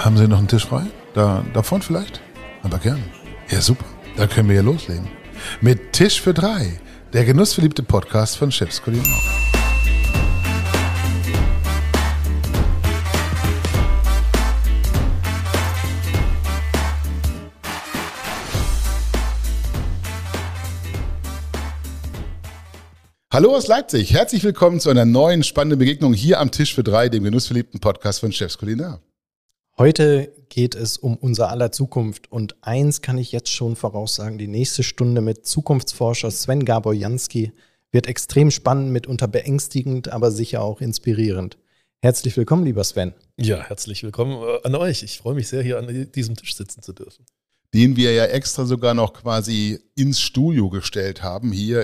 Haben Sie noch einen Tisch frei? Da vorne vielleicht? Aber gern. Ja, super. Dann können wir ja loslegen. Mit Tisch für drei, der genussverliebte Podcast von Chefs Culinar. Hallo aus Leipzig. Herzlich willkommen zu einer neuen spannenden Begegnung hier am Tisch für drei, dem genussverliebten Podcast von Chefs Culinar. Heute geht es um unser aller Zukunft und eins kann ich jetzt schon voraussagen, die nächste Stunde mit Zukunftsforscher Sven Gabor-Jansky wird extrem spannend, mitunter beängstigend, aber sicher auch inspirierend. Herzlich willkommen, lieber Sven. Ja, herzlich willkommen an euch. Ich freue mich sehr, hier an diesem Tisch sitzen zu dürfen. Den wir ja extra sogar noch quasi ins Studio gestellt haben, hier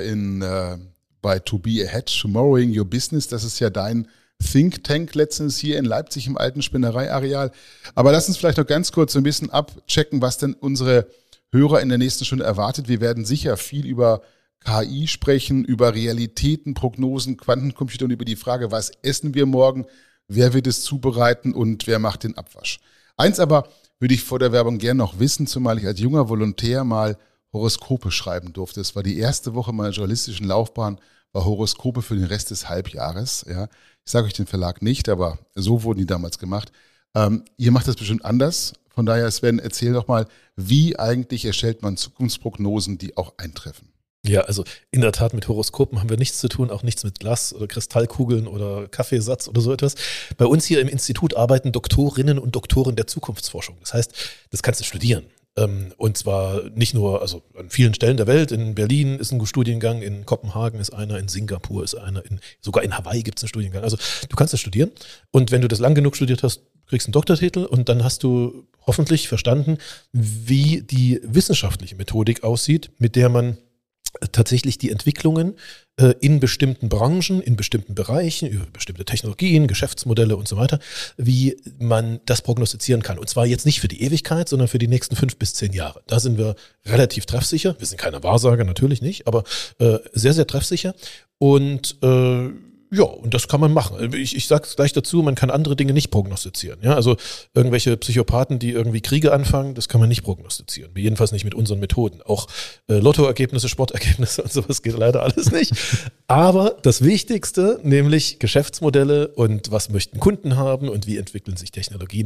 bei To Be Ahead, Tomorrowing Your Business. Das ist ja dein Think Tank letztens hier in Leipzig im alten Spinnereiareal. Aber lass uns vielleicht noch ganz kurz so ein bisschen abchecken, was denn unsere Hörer in der nächsten Stunde erwartet. Wir werden sicher viel über KI sprechen, über Realitäten, Prognosen, Quantencomputer und über die Frage, was essen wir morgen, wer wird es zubereiten und wer macht den Abwasch. Eins aber würde ich vor der Werbung gerne noch wissen, zumal ich als junger Volontär mal Horoskope schreiben durfte. Es war die erste Woche meiner journalistischen Laufbahn, war Horoskope für den Rest des Halbjahres. Ja. Ich sage euch den Verlag nicht, aber so wurden die damals gemacht. Ihr macht das bestimmt anders. Von daher, Sven, erzähl doch mal, wie eigentlich erstellt man Zukunftsprognosen, die auch eintreffen? Ja, also in der Tat mit Horoskopen haben wir nichts zu tun, auch nichts mit Glas oder Kristallkugeln oder Kaffeesatz oder so etwas. Bei uns hier im Institut arbeiten Doktorinnen und Doktoren der Zukunftsforschung. Das heißt, das kannst du studieren. Und zwar nicht nur, also an vielen Stellen der Welt. In Berlin ist ein Studiengang, in Kopenhagen ist einer, in Singapur ist einer, sogar in Hawaii gibt es einen Studiengang. Also du kannst das studieren und wenn du das lang genug studiert hast, kriegst du einen Doktortitel und dann hast du hoffentlich verstanden, wie die wissenschaftliche Methodik aussieht, mit der man tatsächlich die Entwicklungen in bestimmten Branchen, in bestimmten Bereichen, über bestimmte Technologien, Geschäftsmodelle und so weiter, wie man das prognostizieren kann. Und zwar jetzt nicht für die Ewigkeit, sondern für die nächsten 5 bis 10 Jahre. Da sind wir relativ treffsicher. Wir sind keine Wahrsager, natürlich nicht, aber sehr, sehr treffsicher. Und ja, und das kann man machen. Ich sage es gleich dazu, man kann andere Dinge nicht prognostizieren. Ja, also irgendwelche Psychopathen, die irgendwie Kriege anfangen, das kann man nicht prognostizieren. Jedenfalls nicht mit unseren Methoden. Auch Lottoergebnisse, Sportergebnisse und sowas geht leider alles nicht. Aber das Wichtigste, nämlich Geschäftsmodelle und was möchten Kunden haben und wie entwickeln sich Technologien,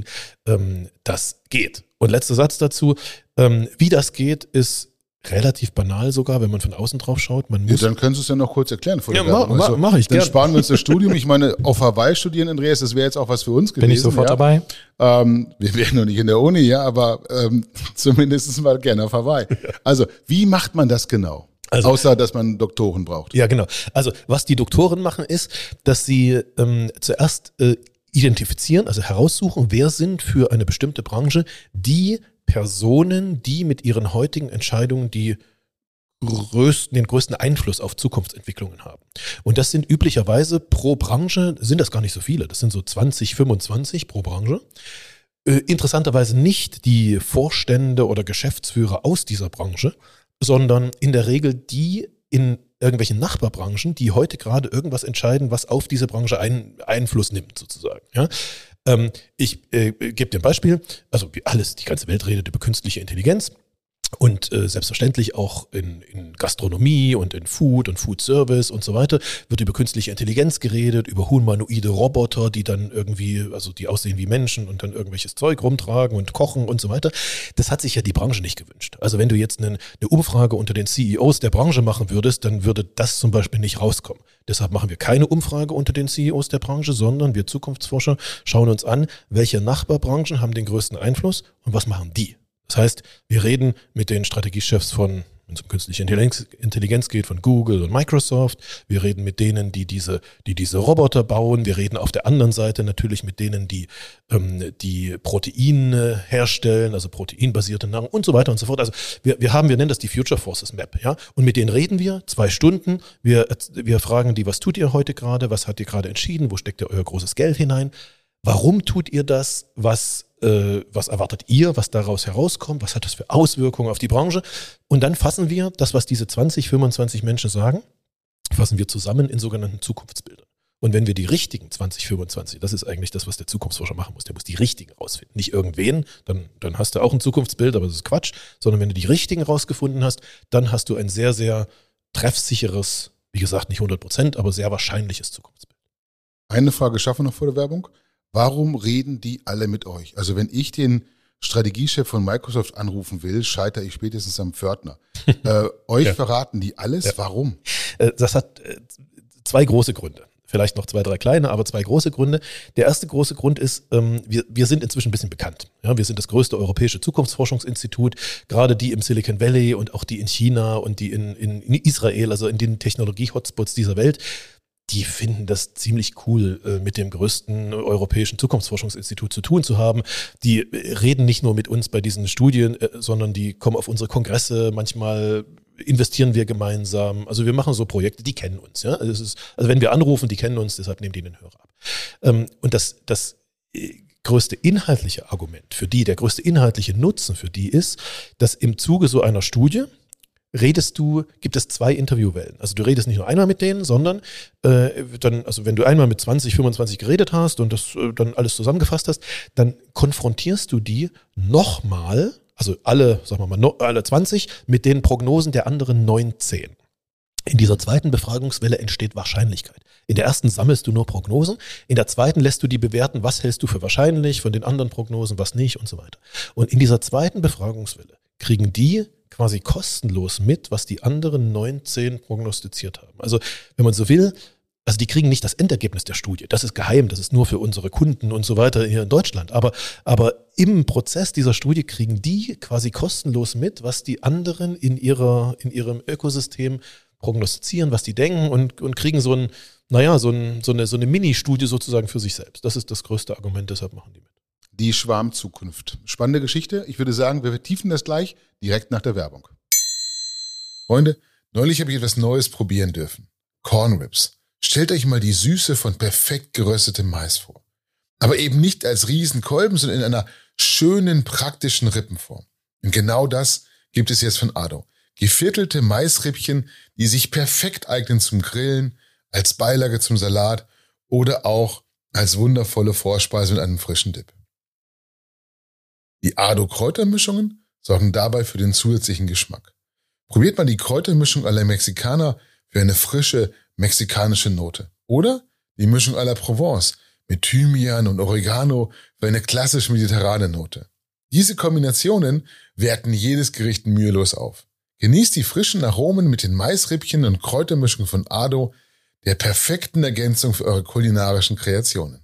das geht. Und letzter Satz dazu, wie das geht, ist relativ banal sogar, wenn man von außen drauf schaut. Man muss dann kannst du es ja noch kurz erklären. Ja, mach ich Dann gerne. sparen wir uns das Studium. Ich meine, auf Hawaii studieren, Andreas, das wäre jetzt auch was für uns gewesen. Bin ich sofort dabei? Wir wären noch nicht in der Uni, ja, aber zumindest mal gerne auf Hawaii. Also, wie macht man das genau? Also, außer, dass man Doktoren braucht. Ja, genau. Also, was die Doktoren machen, ist, dass sie zuerst identifizieren, also heraussuchen, wer sind für eine bestimmte Branche die Personen, die mit ihren heutigen Entscheidungen den größten Einfluss auf Zukunftsentwicklungen haben. Und das sind üblicherweise pro Branche, sind das gar nicht so viele, das sind so 20, 25 pro Branche. Interessanterweise nicht die Vorstände oder Geschäftsführer aus dieser Branche, sondern in der Regel die in irgendwelchen Nachbarbranchen, die heute gerade irgendwas entscheiden, was auf diese Branche Einfluss nimmt sozusagen. Ja? Ich gebe dir ein Beispiel, also wie alles, die ganze Welt redet über künstliche Intelligenz und selbstverständlich auch in Gastronomie und in Food und Food Service und so weiter wird über künstliche Intelligenz geredet, über humanoide Roboter, die dann irgendwie, also die aussehen wie Menschen und dann irgendwelches Zeug rumtragen und kochen und so weiter. Das hat sich ja die Branche nicht gewünscht. Also wenn du jetzt eine Umfrage unter den CEOs der Branche machen würdest, dann würde das zum Beispiel nicht rauskommen. Deshalb machen wir keine Umfrage unter den CEOs der Branche, sondern wir Zukunftsforscher schauen uns an, welche Nachbarbranchen haben den größten Einfluss und was machen die. Das heißt, wir reden mit den Strategiechefs von, wenn es um künstliche Intelligenz geht, von Google und Microsoft. Wir reden mit denen, die diese Roboter bauen. Wir reden auf der anderen Seite natürlich mit denen, die Proteine herstellen, also proteinbasierte Nahrung und so weiter und so fort. Also wir nennen das die Future Forces Map, ja. Und mit denen reden wir 2 Stunden. Wir fragen die, was tut ihr heute gerade? Was habt ihr gerade entschieden? Wo steckt ihr euer großes Geld hinein? Warum tut ihr das? Was erwartet ihr, was daraus herauskommt? Was hat das für Auswirkungen auf die Branche? Und dann fassen wir das, was diese 20, 25 Menschen sagen, fassen wir zusammen in sogenannten Zukunftsbildern. Und wenn wir die richtigen 2025, das ist eigentlich das, was der Zukunftsforscher machen muss, der muss die richtigen rausfinden. Nicht irgendwen, dann hast du auch ein Zukunftsbild, aber das ist Quatsch, sondern wenn du die richtigen rausgefunden hast, dann hast du ein sehr, sehr treffsicheres, wie gesagt, nicht 100%, aber sehr wahrscheinliches Zukunftsbild. Eine Frage schaffen wir noch vor der Werbung. Warum reden die alle mit euch? Also wenn ich den Strategiechef von Microsoft anrufen will, scheitere ich spätestens am Pförtner. Euch verraten die alles? Ja. Warum? Das hat zwei große Gründe. Vielleicht noch 2, 3 kleine, aber 2 große Gründe. Der erste große Grund ist, wir sind inzwischen ein bisschen bekannt. Ja, wir sind das größte europäische Zukunftsforschungsinstitut, gerade die im Silicon Valley und auch die in China und die in Israel, also in den Technologie-Hotspots dieser Welt. Die finden das ziemlich cool, mit dem größten europäischen Zukunftsforschungsinstitut zu tun zu haben. Die reden nicht nur mit uns bei diesen Studien, sondern die kommen auf unsere Kongresse. Manchmal investieren wir gemeinsam. Also wir machen so Projekte, die kennen uns. Ja? Also wenn wir anrufen, die kennen uns, deshalb nehmen die den Hörer ab. Und das größte inhaltliche Argument für die, der größte inhaltliche Nutzen für die ist, dass im Zuge so einer Studie gibt es 2 Interviewwellen. Also du redest nicht nur einmal mit denen, sondern wenn du einmal mit 20, 25 geredet hast und das dann alles zusammengefasst hast, dann konfrontierst du die nochmal, also alle 20, mit den Prognosen der anderen 19. In dieser zweiten Befragungswelle entsteht Wahrscheinlichkeit. In der ersten sammelst du nur Prognosen, in der zweiten lässt du die bewerten, was hältst du für wahrscheinlich, von den anderen Prognosen, was nicht und so weiter. Und in dieser zweiten Befragungswelle kriegen die quasi kostenlos mit, was die anderen 19 prognostiziert haben. Also wenn man so will, also die kriegen nicht das Endergebnis der Studie, das ist geheim, das ist nur für unsere Kunden und so weiter hier in Deutschland, aber im Prozess dieser Studie kriegen die quasi kostenlos mit, was die anderen in ihrem Ökosystem prognostizieren, was die denken und kriegen so eine Mini-Studie sozusagen für sich selbst. Das ist das größte Argument, deshalb machen die mit. Die Schwarmzukunft. Spannende Geschichte. Ich würde sagen, wir vertiefen das gleich direkt nach der Werbung. Freunde, neulich habe ich etwas Neues probieren dürfen. Corn Ribs. Stellt euch mal die Süße von perfekt geröstetem Mais vor. Aber eben nicht als Riesenkolben, sondern in einer schönen, praktischen Rippenform. Und genau das gibt es jetzt von Ado. Geviertelte Maisrippchen, die sich perfekt eignen zum Grillen, als Beilage zum Salat oder auch als wundervolle Vorspeise mit einem frischen Dip. Die Ado-Kräutermischungen sorgen dabei für den zusätzlichen Geschmack. Probiert mal die Kräutermischung à la Mexicana für eine frische mexikanische Note. Oder die Mischung à la Provence mit Thymian und Oregano für eine klassisch mediterrane Note. Diese Kombinationen werten jedes Gericht mühelos auf. Genießt die frischen Aromen mit den Maisrippchen und Kräutermischungen von Ado, der perfekten Ergänzung für eure kulinarischen Kreationen.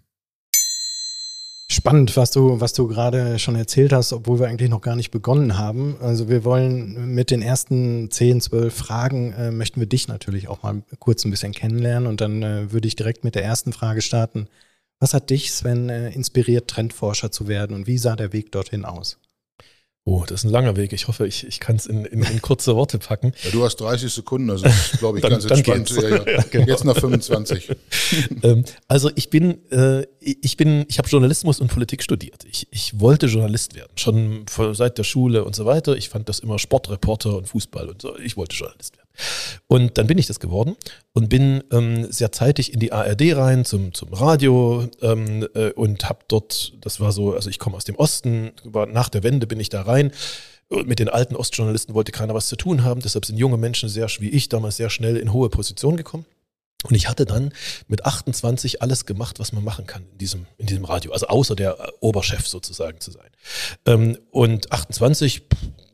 Spannend, was du gerade schon erzählt hast, obwohl wir eigentlich noch gar nicht begonnen haben. Also wir wollen mit den ersten 10, 12 Fragen, möchten wir dich natürlich auch mal kurz ein bisschen kennenlernen und dann würde ich direkt mit der ersten Frage starten. Was hat dich, Sven, inspiriert, Trendforscher zu werden und wie sah der Weg dorthin aus? Oh, das ist ein langer Weg. Ich hoffe, ich kann es in kurze Worte packen. Ja, du hast 30 Sekunden, also das ist, glaube ich, ganz entspannt. Ja, genau. Jetzt nach 25. Also ich habe Journalismus und Politik studiert. Ich wollte Journalist werden, schon seit der Schule und so weiter. Ich fand das immer Sportreporter und Fußball und so. Ich wollte Journalist werden. Und dann bin ich das geworden und bin sehr zeitig in die ARD rein zum Radio und habe dort, das war so, also ich komme aus dem Osten, nach der Wende bin ich da rein. Mit den alten Ostjournalisten wollte keiner was zu tun haben, deshalb sind junge Menschen wie ich damals sehr schnell in hohe Positionen gekommen. Und ich hatte dann mit 28 alles gemacht, was man machen kann in diesem Radio, also außer der Oberchef sozusagen zu sein. Und 28,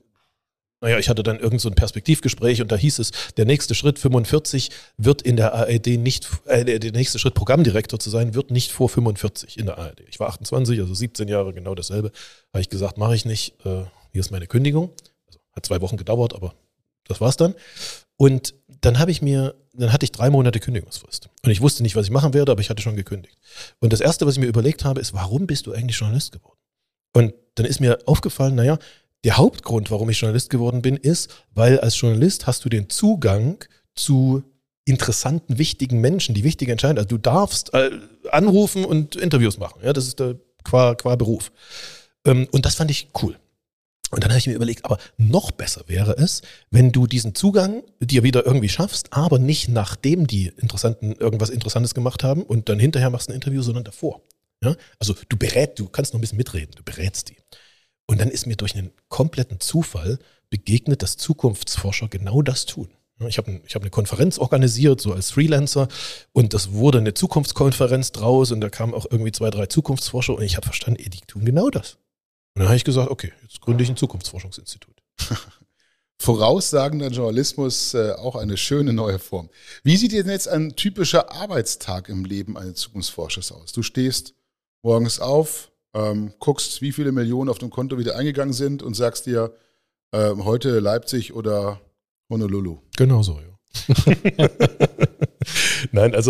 ich hatte dann irgend so ein Perspektivgespräch und da hieß es, der nächste Schritt 45 wird in der ARD nicht, der nächste Schritt Programmdirektor zu sein, wird nicht vor 45 in der ARD. Ich war 28, also 17 Jahre, genau dasselbe. Habe ich gesagt, mache ich nicht, hier ist meine Kündigung. Also, hat 2 Wochen gedauert, aber das war's dann. Und dann hatte ich 3 Monate Kündigungsfrist. Und ich wusste nicht, was ich machen werde, aber ich hatte schon gekündigt. Und das Erste, was ich mir überlegt habe, ist, warum bist du eigentlich Journalist geworden? Und dann ist mir aufgefallen, der Hauptgrund, warum ich Journalist geworden bin, ist, weil als Journalist hast du den Zugang zu interessanten, wichtigen Menschen, die wichtige Entscheidungen. Also du darfst anrufen und Interviews machen. Ja, das ist qua Beruf. Und das fand ich cool. Und dann habe ich mir überlegt, aber noch besser wäre es, wenn du diesen Zugang dir wieder irgendwie schaffst, aber nicht nachdem die irgendwas Interessantes gemacht haben und dann hinterher machst du ein Interview, sondern davor. Ja? Also du kannst noch ein bisschen mitreden, du berätst die. Und dann ist mir durch einen kompletten Zufall begegnet, dass Zukunftsforscher genau das tun. Ich habe eine Konferenz organisiert, so als Freelancer, und das wurde eine Zukunftskonferenz draus und da kamen auch irgendwie 2, 3 Zukunftsforscher und ich habe verstanden, die tun genau das. Und dann habe ich gesagt, okay, jetzt gründe ich ein Zukunftsforschungsinstitut. Voraussagender Journalismus, auch eine schöne neue Form. Wie sieht denn jetzt ein typischer Arbeitstag im Leben eines Zukunftsforschers aus? Du stehst morgens auf, guckst, wie viele Millionen auf dem Konto wieder eingegangen sind und sagst dir, heute Leipzig oder Honolulu. Genau so, ja. Nein, also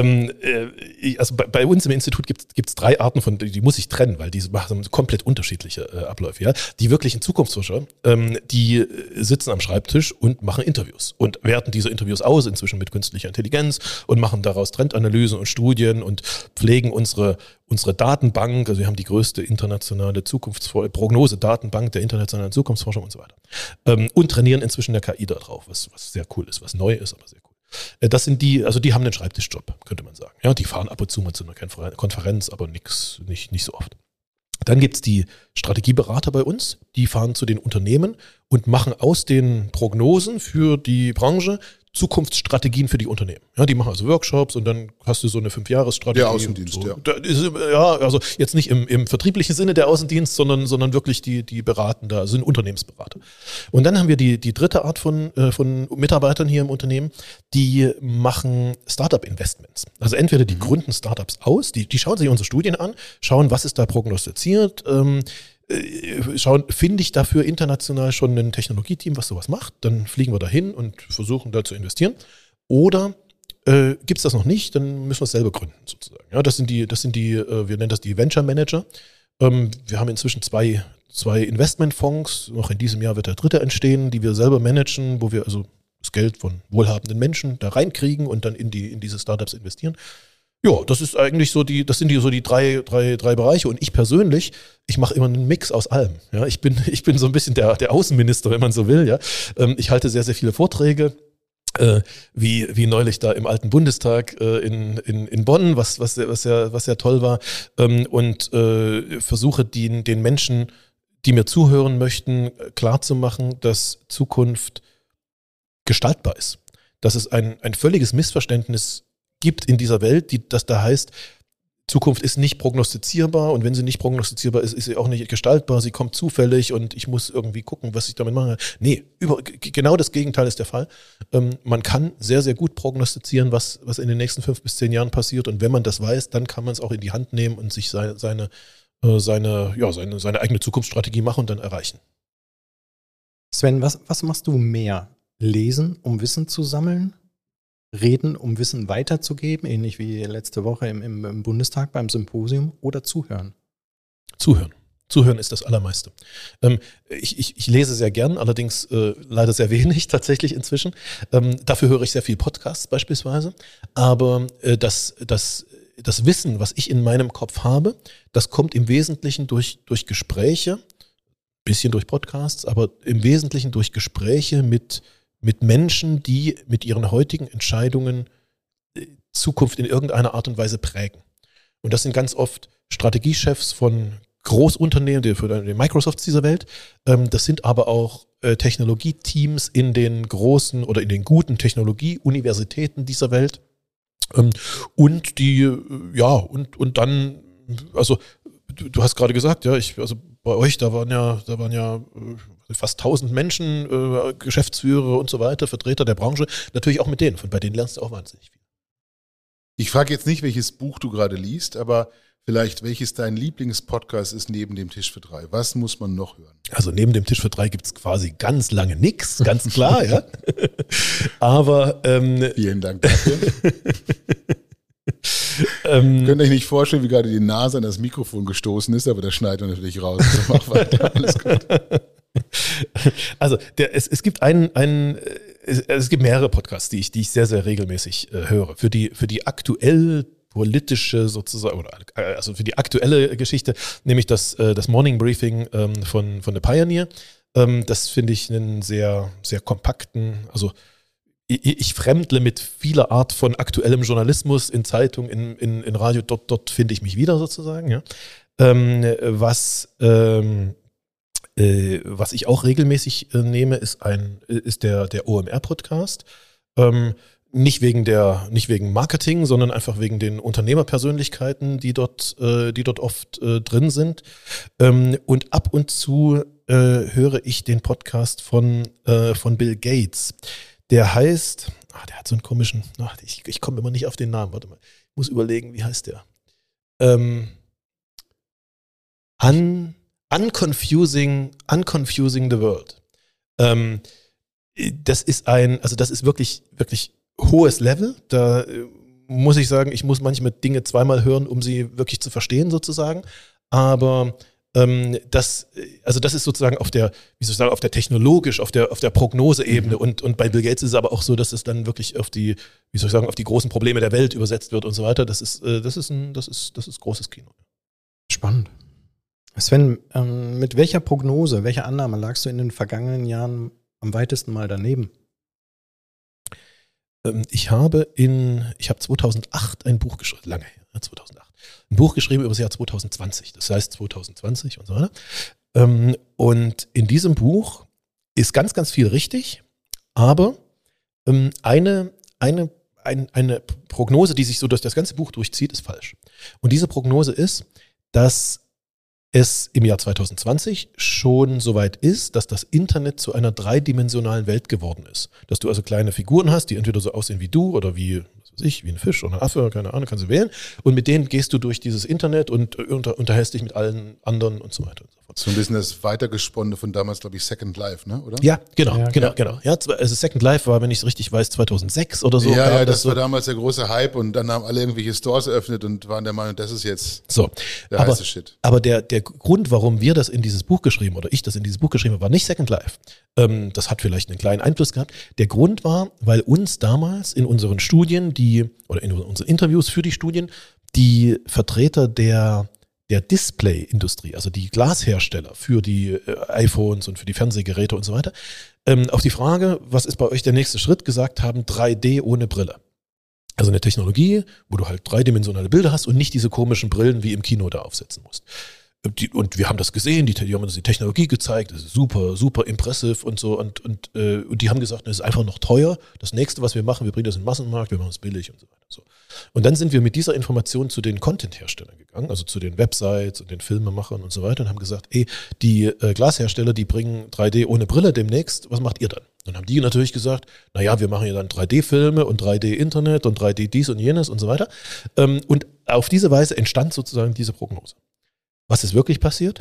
bei uns im Institut gibt's 3 Arten von, die muss ich trennen, weil die machen komplett unterschiedliche Abläufe. Ja? Die wirklichen Zukunftsforscher, die sitzen am Schreibtisch und machen Interviews und werten diese Interviews aus, inzwischen mit künstlicher Intelligenz, und machen daraus Trendanalysen und Studien und pflegen unsere Datenbank. Also wir haben die größte internationale Prognose-Datenbank der internationalen Zukunftsforschung und so weiter. Und trainieren inzwischen der KI da drauf, was sehr cool ist, was neu ist, aber sehr cool. Das sind die haben einen Schreibtischjob, könnte man sagen. Ja, die fahren ab und zu mal zu einer Konferenz, aber nicht so oft. Dann gibt's die Strategieberater bei uns, die fahren zu den Unternehmen und machen aus den Prognosen für die Branche Zukunftsstrategien für die Unternehmen. Ja, die machen also Workshops und dann hast du so eine 5-Jahres-Strategie. Der Außendienst, so. Ja, also jetzt nicht im vertrieblichen Sinne der Außendienst, sondern wirklich die beraten da, sind Unternehmensberater. Und dann haben wir die dritte Art von Mitarbeitern hier im Unternehmen, die machen Startup-Investments. Also entweder die gründen Startups aus, die schauen sich unsere Studien an, schauen, was ist da prognostiziert, finde ich dafür international schon ein Technologieteam, was sowas macht, dann fliegen wir dahin und versuchen da zu investieren. Oder gibt es das noch nicht, dann müssen wir es selber gründen sozusagen. Ja, das sind die, wir nennen das die Venture Manager. Wir haben inzwischen zwei Investmentfonds, noch in diesem Jahr wird der dritte entstehen, die wir selber managen, wo wir also das Geld von wohlhabenden Menschen da reinkriegen und dann in diese Startups investieren. Ja, das ist eigentlich das sind die drei Bereiche. Und ich persönlich, ich mache immer einen Mix aus allem. Ja, ich bin so ein bisschen der Außenminister, wenn man so will. Ja, ich halte sehr, sehr viele Vorträge, wie neulich da im alten Bundestag in Bonn, was ja toll war, und versuche den Menschen, die mir zuhören möchten, klarzumachen, dass Zukunft gestaltbar ist. Dass es ein völliges Missverständnis gibt in dieser Welt, das da heißt, Zukunft ist nicht prognostizierbar und wenn sie nicht prognostizierbar ist, ist sie auch nicht gestaltbar, sie kommt zufällig und ich muss irgendwie gucken, was ich damit mache. Nee, genau das Gegenteil ist der Fall. Man kann sehr, sehr gut prognostizieren, was in den nächsten 5 bis 10 Jahren passiert und wenn man das weiß, dann kann man es auch in die Hand nehmen und sich seine eigene Zukunftsstrategie machen und dann erreichen. Sven, was machst du mehr? Lesen, um Wissen zu sammeln? Reden, um Wissen weiterzugeben, ähnlich wie letzte Woche im Bundestag beim Symposium, oder zuhören? Zuhören ist das Allermeiste. Ich lese sehr gern, allerdings leider sehr wenig tatsächlich inzwischen. Dafür höre ich sehr viel Podcasts beispielsweise. Aber das Wissen, was ich in meinem Kopf habe, das kommt im Wesentlichen durch Gespräche, bisschen durch Podcasts, aber im Wesentlichen durch Gespräche mit Menschen, die mit ihren heutigen Entscheidungen Zukunft in irgendeiner Art und Weise prägen. Und das sind ganz oft Strategiechefs von Großunternehmen, für den Microsofts dieser Welt. Das sind aber auch Technologieteams in den großen oder in den guten Technologieuniversitäten dieser Welt. Und und dann, also du hast gerade gesagt, ja, also bei euch, da waren ja fast 1000 Menschen, Geschäftsführer und so weiter, Vertreter der Branche, natürlich auch mit denen. Von bei denen lernst du auch wahnsinnig viel. Ich frage jetzt nicht, welches Buch du gerade liest, aber vielleicht welches dein Lieblingspodcast ist neben dem Tisch für 3. Was muss man noch hören? Also neben dem Tisch für 3 gibt es quasi ganz lange nichts, ganz klar, ja. Aber vielen Dank dafür. Könnt ihr euch nicht vorstellen, wie gerade die Nase an das Mikrofon gestoßen ist, aber das schneidet man natürlich raus. Also mach weiter, alles gut. Also es gibt es gibt mehrere Podcasts, die ich sehr, sehr regelmäßig höre. Für die aktuell politische sozusagen, oder also für die aktuelle Geschichte, nämlich das Morning Briefing von The Pioneer. Das finde ich einen sehr, sehr kompakten, also ich fremdle mit vieler Art von aktuellem Journalismus in Zeitung, in Radio, dort finde ich mich wieder sozusagen. Ja. Was ich auch regelmäßig nehme, ist der OMR-Podcast. Nicht wegen Marketing, sondern einfach wegen den Unternehmerpersönlichkeiten, die dort oft drin sind. Und ab und zu höre ich den Podcast von Bill Gates. Der heißt, der hat so einen komischen, ich komme immer nicht auf den Namen, warte mal, ich muss überlegen, wie heißt der? Unconfusing the World. Das ist wirklich, wirklich hohes Level. Da muss ich sagen, ich muss manchmal Dinge zweimal hören, um sie wirklich zu verstehen sozusagen. Aber das ist sozusagen auf der technologisch, auf der Prognoseebene und bei Bill Gates ist es aber auch so, dass es dann wirklich auf die großen Probleme der Welt übersetzt wird und so weiter. Das ist großes Kino. Spannend. Sven, mit welcher Prognose, welcher Annahme lagst du in den vergangenen Jahren am weitesten mal daneben? Ich habe 2008 ein Buch geschrieben, lange her, 2008. Ein Buch geschrieben über das Jahr 2020, das heißt 2020 und so weiter. Und in diesem Buch ist ganz, ganz viel richtig, aber eine Prognose, die sich so durch das ganze Buch durchzieht, ist falsch. Und diese Prognose ist, dass es im Jahr 2020 schon soweit ist, dass das Internet zu einer dreidimensionalen Welt geworden ist. Dass du also kleine Figuren hast, die entweder so aussehen wie du oder wie ein Fisch oder ein Affe, keine Ahnung, kannst du wählen. Und mit denen gehst du durch dieses Internet und unterhältst dich mit allen anderen und so weiter und so fort. So ein bisschen das Weitergesponnene von damals, glaube ich, Second Life, ne? Oder? Ja, genau. Ja, also Second Life war, wenn ich es richtig weiß, 2006 oder so. Ja, das war damals der große Hype und dann haben alle irgendwelche Stores eröffnet und waren der Meinung, das ist jetzt der heiße Shit. Aber der Grund, warum wir das in dieses Buch geschrieben oder ich das in dieses Buch geschrieben habe, war nicht Second Life. Das hat vielleicht einen kleinen Einfluss gehabt. Der Grund war, weil uns damals in unseren Studien oder in unseren Interviews für die Studien die Vertreter der Display-Industrie, also die Glashersteller für die iPhones und für die Fernsehgeräte und so weiter, auf die Frage, was ist bei euch der nächste Schritt, gesagt haben, 3D ohne Brille. Also eine Technologie, wo du halt dreidimensionale Bilder hast und nicht diese komischen Brillen wie im Kino da aufsetzen musst. Und wir haben das gesehen, die haben uns die Technologie gezeigt, das ist super, super impressive und so. Und die haben gesagt, das ist einfach noch teuer. Das nächste, was wir machen, wir bringen das in den Massenmarkt, wir machen es billig und so weiter. So. Und dann sind wir mit dieser Information zu den Content-Herstellern gegangen, also zu den Websites und den Filmemachern und so weiter und haben gesagt, die Glashersteller, die bringen 3D ohne Brille demnächst, was macht ihr dann? Dann haben die natürlich gesagt, naja, wir machen ja dann 3D-Filme und 3D-Internet und 3D dies und jenes und so weiter. Und auf diese Weise entstand sozusagen diese Prognose. Was ist wirklich passiert?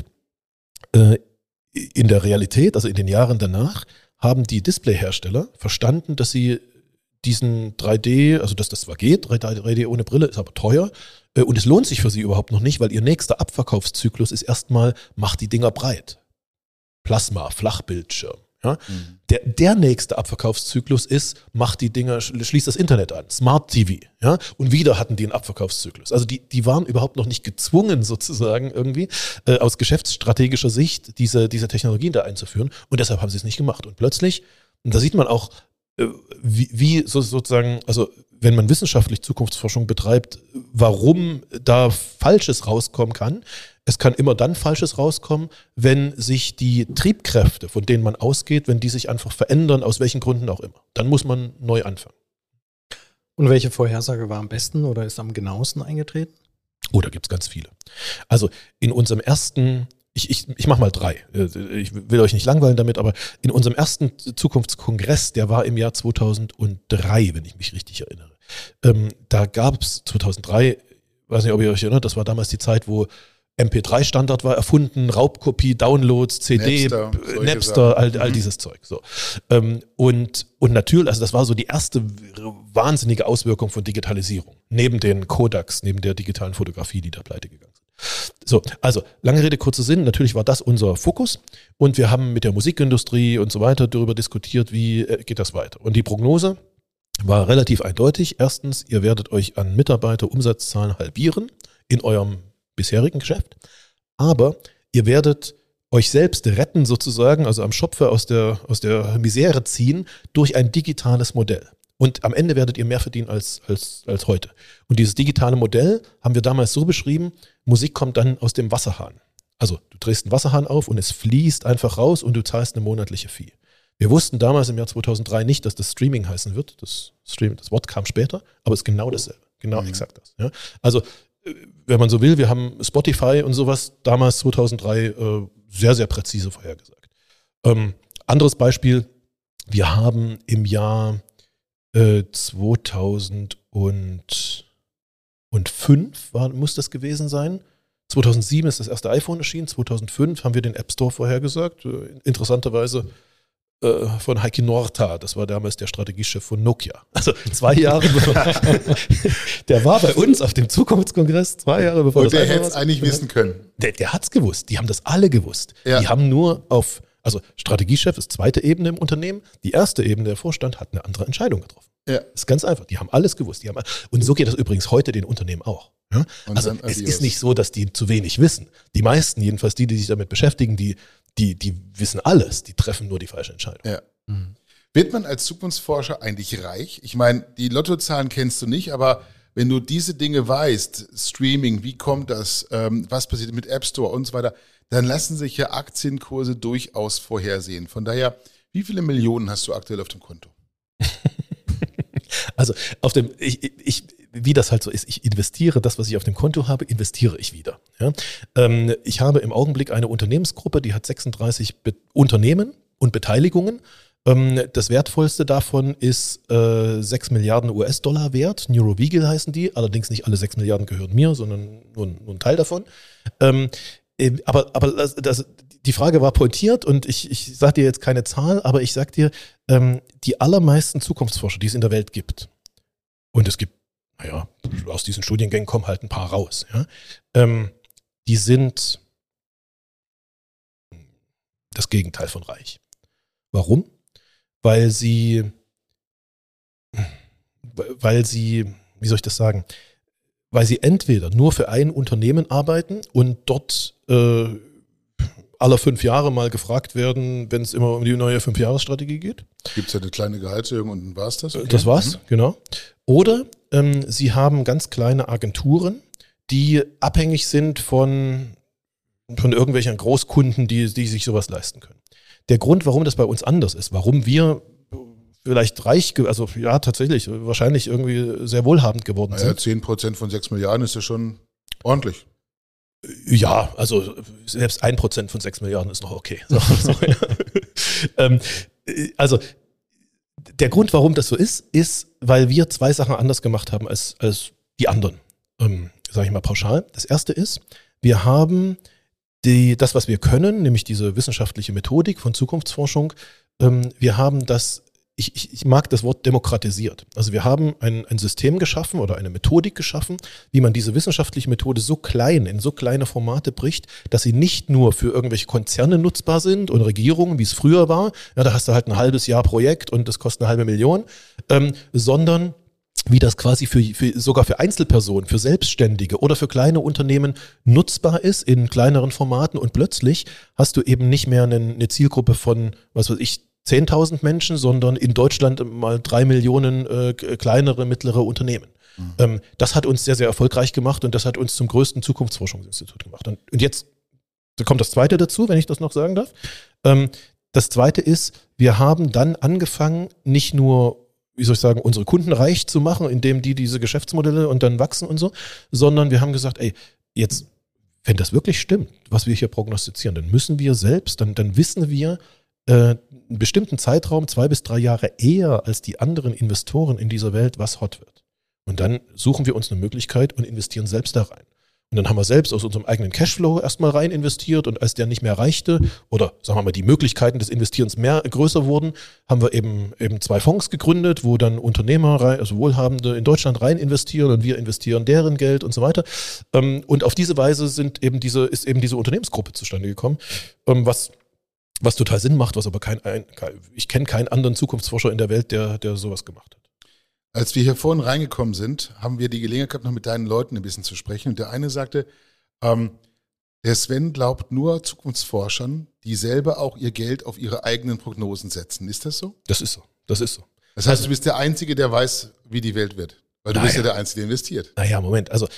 In der Realität, also in den Jahren danach, haben die Displayhersteller verstanden, dass sie diesen 3D, also dass das zwar geht, 3D ohne Brille ist aber teuer und es lohnt sich für sie überhaupt noch nicht, weil ihr nächster Abverkaufszyklus ist erstmal, macht die Dinger breit. Plasma, Flachbildschirm. Ja? Der nächste Abverkaufszyklus ist, macht die Dinger, schließt das Internet an, Smart TV. Ja? Und wieder hatten die einen Abverkaufszyklus. Also die waren überhaupt noch nicht gezwungen, sozusagen irgendwie, aus geschäftsstrategischer Sicht diese Technologien da einzuführen. Und deshalb haben sie es nicht gemacht. Und plötzlich, und da sieht man auch, wie sozusagen, also wenn man wissenschaftlich Zukunftsforschung betreibt, warum da Falsches rauskommen kann. Es kann immer dann Falsches rauskommen, wenn sich die Triebkräfte, von denen man ausgeht, wenn die sich einfach verändern, aus welchen Gründen auch immer. Dann muss man neu anfangen. Und welche Vorhersage war am besten oder ist am genauesten eingetreten? Oh, da gibt es ganz viele. Also in unserem ersten, ich mache mal 3. Ich will euch nicht langweilen damit, aber in unserem ersten Zukunftskongress, der war im Jahr 2003, wenn ich mich richtig erinnere. Da gab es 2003, weiß nicht, ob ihr euch erinnert, das war damals die Zeit, wo MP3-Standard war erfunden, Raubkopie, Downloads, CD, Napster, all dieses Zeug. So. Und natürlich, also das war so die erste wahnsinnige Auswirkung von Digitalisierung. Neben den Kodaks, neben der digitalen Fotografie, die da pleite gegangen sind. So, also lange Rede, kurzer Sinn, natürlich war das unser Fokus und wir haben mit der Musikindustrie und so weiter darüber diskutiert, wie geht das weiter. Und die Prognose war relativ eindeutig. Erstens, ihr werdet euch an Mitarbeiterumsatzzahlen halbieren in eurem bisherigen Geschäft, aber ihr werdet euch selbst retten sozusagen, also am Schopfe aus der Misere ziehen durch ein digitales Modell. Und am Ende werdet ihr mehr verdienen als heute. Und dieses digitale Modell haben wir damals so beschrieben, Musik kommt dann aus dem Wasserhahn. Also du drehst einen Wasserhahn auf und es fließt einfach raus und du zahlst eine monatliche Fee. Wir wussten damals im Jahr 2003 nicht, dass das Streaming heißen wird. Das Wort kam später, aber es ist genau dasselbe. Genau exakt das. Ja. Also wenn man so will, wir haben Spotify und sowas damals 2003 sehr, sehr präzise vorhergesagt. Anderes Beispiel, wir haben im Jahr 2005 muss das gewesen sein. 2007 ist das erste iPhone erschienen, 2005 haben wir den App Store vorhergesagt. Interessanterweise von Heikki Norta, das war damals der Strategiechef von Nokia. Also 2 Jahre bevor, der war bei uns auf dem Zukunftskongress, 2 Jahre bevor und das der hätte es eigentlich wissen können. Der hat es gewusst, die haben das alle gewusst. Ja. Die haben nur also Strategiechef ist 2. Ebene im Unternehmen, die 1. Ebene, der Vorstand, hat eine andere Entscheidung getroffen. Ja. Das ist ganz einfach, die haben alles gewusst. Und so geht das übrigens heute den Unternehmen auch. Ja? Also es ist nicht so, dass die zu wenig wissen. Die meisten, jedenfalls die sich damit beschäftigen, die wissen alles, die treffen nur die falsche Entscheidung. Ja. Mhm. Wird man als Zukunftsforscher eigentlich reich? Ich meine, die Lottozahlen kennst du nicht, aber wenn du diese Dinge weißt, Streaming, wie kommt das, was passiert mit App Store und so weiter, dann lassen sich ja Aktienkurse durchaus vorhersehen. Von daher, wie viele Millionen hast du aktuell auf dem Konto? Also wie das halt so ist, ich investiere das, was ich auf dem Konto habe, investiere ich wieder. Ja? Ich habe im Augenblick eine Unternehmensgruppe, die hat 36 Unternehmen und Beteiligungen. Das wertvollste davon ist 6 Milliarden US-Dollar wert. Neurovigil heißen die, allerdings nicht alle 6 Milliarden gehören mir, sondern nur ein Teil davon. Aber die Frage war pointiert und ich sage dir jetzt keine Zahl, aber ich sage dir, die allermeisten Zukunftsforscher, die es in der Welt gibt, und es gibt, aus diesen Studiengängen kommen halt ein paar raus, ja, die sind das Gegenteil von reich. Warum? Weil sie, wie soll ich das sagen, weil sie entweder nur für ein Unternehmen arbeiten und dort alle 5 Jahre mal gefragt werden, wenn es immer um die neue 5-Jahres-Strategie geht. Gibt es ja eine kleine Gehaltserhöhung und dann war es das? Okay. Das war's, genau. Oder sie haben ganz kleine Agenturen, die abhängig sind von irgendwelchen Großkunden, die sich sowas leisten können. Der Grund, warum das bei uns anders ist, warum wir vielleicht tatsächlich, wahrscheinlich irgendwie sehr wohlhabend geworden sind. 10% von 6 Milliarden ist ja schon ordentlich. Ja, also selbst 1% von 6 Milliarden ist noch okay. Also der Grund, warum das so ist, weil wir 2 Sachen anders gemacht haben als die anderen, sage ich mal pauschal. Das erste ist, wir haben das, was wir können, nämlich diese wissenschaftliche Methodik von Zukunftsforschung, wir haben das, ich mag das Wort demokratisiert. Also wir haben ein System geschaffen oder eine Methodik geschaffen, wie man diese wissenschaftliche Methode in so kleine Formate bricht, dass sie nicht nur für irgendwelche Konzerne nutzbar sind und Regierungen, wie es früher war, ja, da hast du halt ein halbes Jahr Projekt und das kostet 500.000, sondern wie das quasi sogar für Einzelpersonen, für Selbstständige oder für kleine Unternehmen nutzbar ist in kleineren Formaten und plötzlich hast du eben nicht mehr eine Zielgruppe von, 10.000 Menschen, sondern in Deutschland mal 3 Millionen kleinere, mittlere Unternehmen. Mhm. Das hat uns sehr, sehr erfolgreich gemacht und das hat uns zum größten Zukunftsforschungsinstitut gemacht. Und jetzt kommt das Zweite dazu, wenn ich das noch sagen darf. Das Zweite ist, wir haben dann angefangen, nicht nur unsere Kunden reich zu machen, indem die diese Geschäftsmodelle und dann wachsen und so, sondern wir haben gesagt, jetzt, wenn das wirklich stimmt, was wir hier prognostizieren, dann müssen wir selbst, dann wissen wir einen bestimmten Zeitraum, 2 bis 3 Jahre eher als die anderen Investoren in dieser Welt, was hot wird. Und dann suchen wir uns eine Möglichkeit und investieren selbst da rein. Und dann haben wir selbst aus unserem eigenen Cashflow erstmal rein investiert und als der nicht mehr reichte oder sagen wir mal die Möglichkeiten des Investierens größer wurden, haben wir eben 2 Fonds gegründet, wo dann Unternehmer, also Wohlhabende in Deutschland rein investieren und wir investieren deren Geld und so weiter. Und auf diese Weise ist eben diese Unternehmensgruppe zustande gekommen, was total Sinn macht, was aber ich kenne keinen anderen Zukunftsforscher in der Welt, der sowas gemacht hat. Als wir hier vorhin reingekommen sind, haben wir die Gelegenheit gehabt, noch mit deinen Leuten ein bisschen zu sprechen. Und der eine sagte, der Sven glaubt nur Zukunftsforschern, die selber auch ihr Geld auf ihre eigenen Prognosen setzen. Ist das so? Das ist so. Das ist so. Das heißt, du bist der Einzige, der weiß, wie die Welt wird. Weil du bist ja der Einzige, der investiert. Naja, Moment. Aber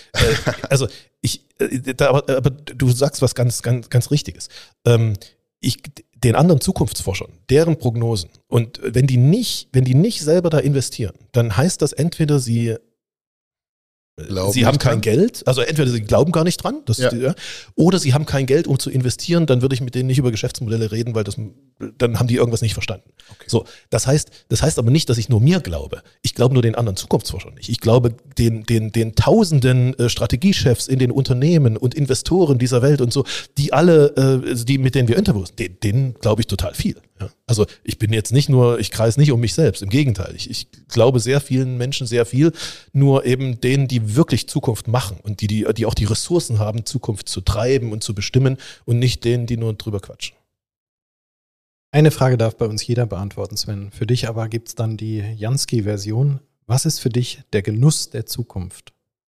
du sagst was ganz Richtiges. Den anderen Zukunftsforschern, deren Prognosen, und wenn die nicht selber da investieren, dann heißt das entweder sie haben kein Geld, also entweder sie glauben gar nicht dran, oder sie haben kein Geld, um zu investieren, dann würde ich mit denen nicht über Geschäftsmodelle reden, weil dann haben die irgendwas nicht verstanden. Okay. So, das heißt aber nicht, dass ich nur mir glaube. Ich glaube nur den anderen Zukunftsforschern nicht. Ich glaube den tausenden Strategiechefs in den Unternehmen und Investoren dieser Welt und so, die alle, mit denen wir interviewen, denen glaube ich total viel. Ja? Also ich kreise nicht um mich selbst, im Gegenteil. Ich glaube sehr vielen Menschen sehr viel, nur eben denen, die wirklich Zukunft machen und die auch die Ressourcen haben, Zukunft zu treiben und zu bestimmen und nicht denen, die nur drüber quatschen. Eine Frage darf bei uns jeder beantworten, Sven. Für dich aber gibt es dann die Jansky-Version. Was ist für dich der Genuss der Zukunft?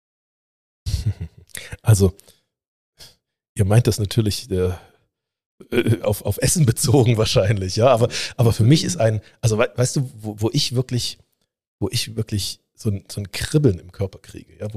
Also, ihr meint das natürlich auf Essen bezogen wahrscheinlich, ja, aber für mich ist weißt du, wo ich wirklich so ein Kribbeln im Körper kriege, ja,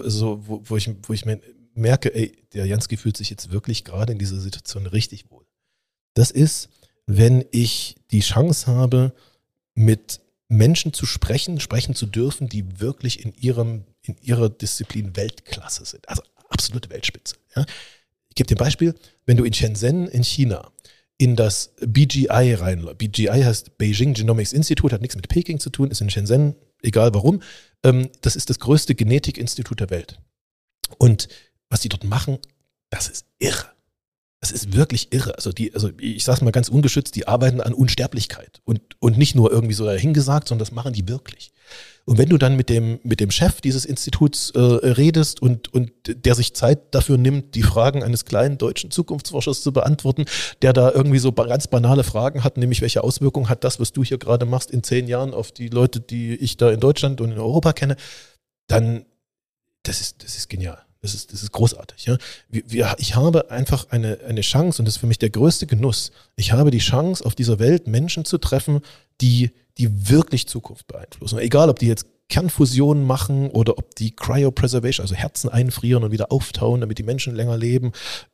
wo ich merke, ey, der Jansky fühlt sich jetzt wirklich gerade in dieser Situation richtig wohl. Das ist, wenn ich die Chance habe, mit Menschen zu sprechen zu dürfen, die wirklich in ihrer Disziplin Weltklasse sind, also absolute Weltspitze. Ja. Ich gebe dir ein Beispiel, wenn du in Shenzhen in China in das BGI reinläufst, BGI heißt Beijing Genomics Institute, hat nichts mit Peking zu tun, ist in Shenzhen, egal warum, das ist das größte Genetikinstitut der Welt. Und was die dort machen, das ist irre. Das ist wirklich irre. Also ich sage es mal ganz ungeschützt, die arbeiten an Unsterblichkeit und nicht nur irgendwie so dahingesagt, sondern das machen die wirklich. Und wenn du dann mit dem Chef dieses Instituts redest und der sich Zeit dafür nimmt, die Fragen eines kleinen deutschen Zukunftsforschers zu beantworten, der da irgendwie so ganz banale Fragen hat, nämlich welche Auswirkungen hat das, was du hier gerade machst, in 10 Jahren auf die Leute, die ich da in Deutschland und in Europa kenne, dann das ist genial. Das ist großartig. Ja? Ich habe einfach eine Chance, und das ist für mich der größte Genuss. Ich habe die Chance, auf dieser Welt Menschen zu treffen, die wirklich Zukunft beeinflussen. Egal, ob die jetzt Kernfusion machen oder ob die Cryopreservation, also Herzen einfrieren und wieder auftauen, damit die Menschen länger leben,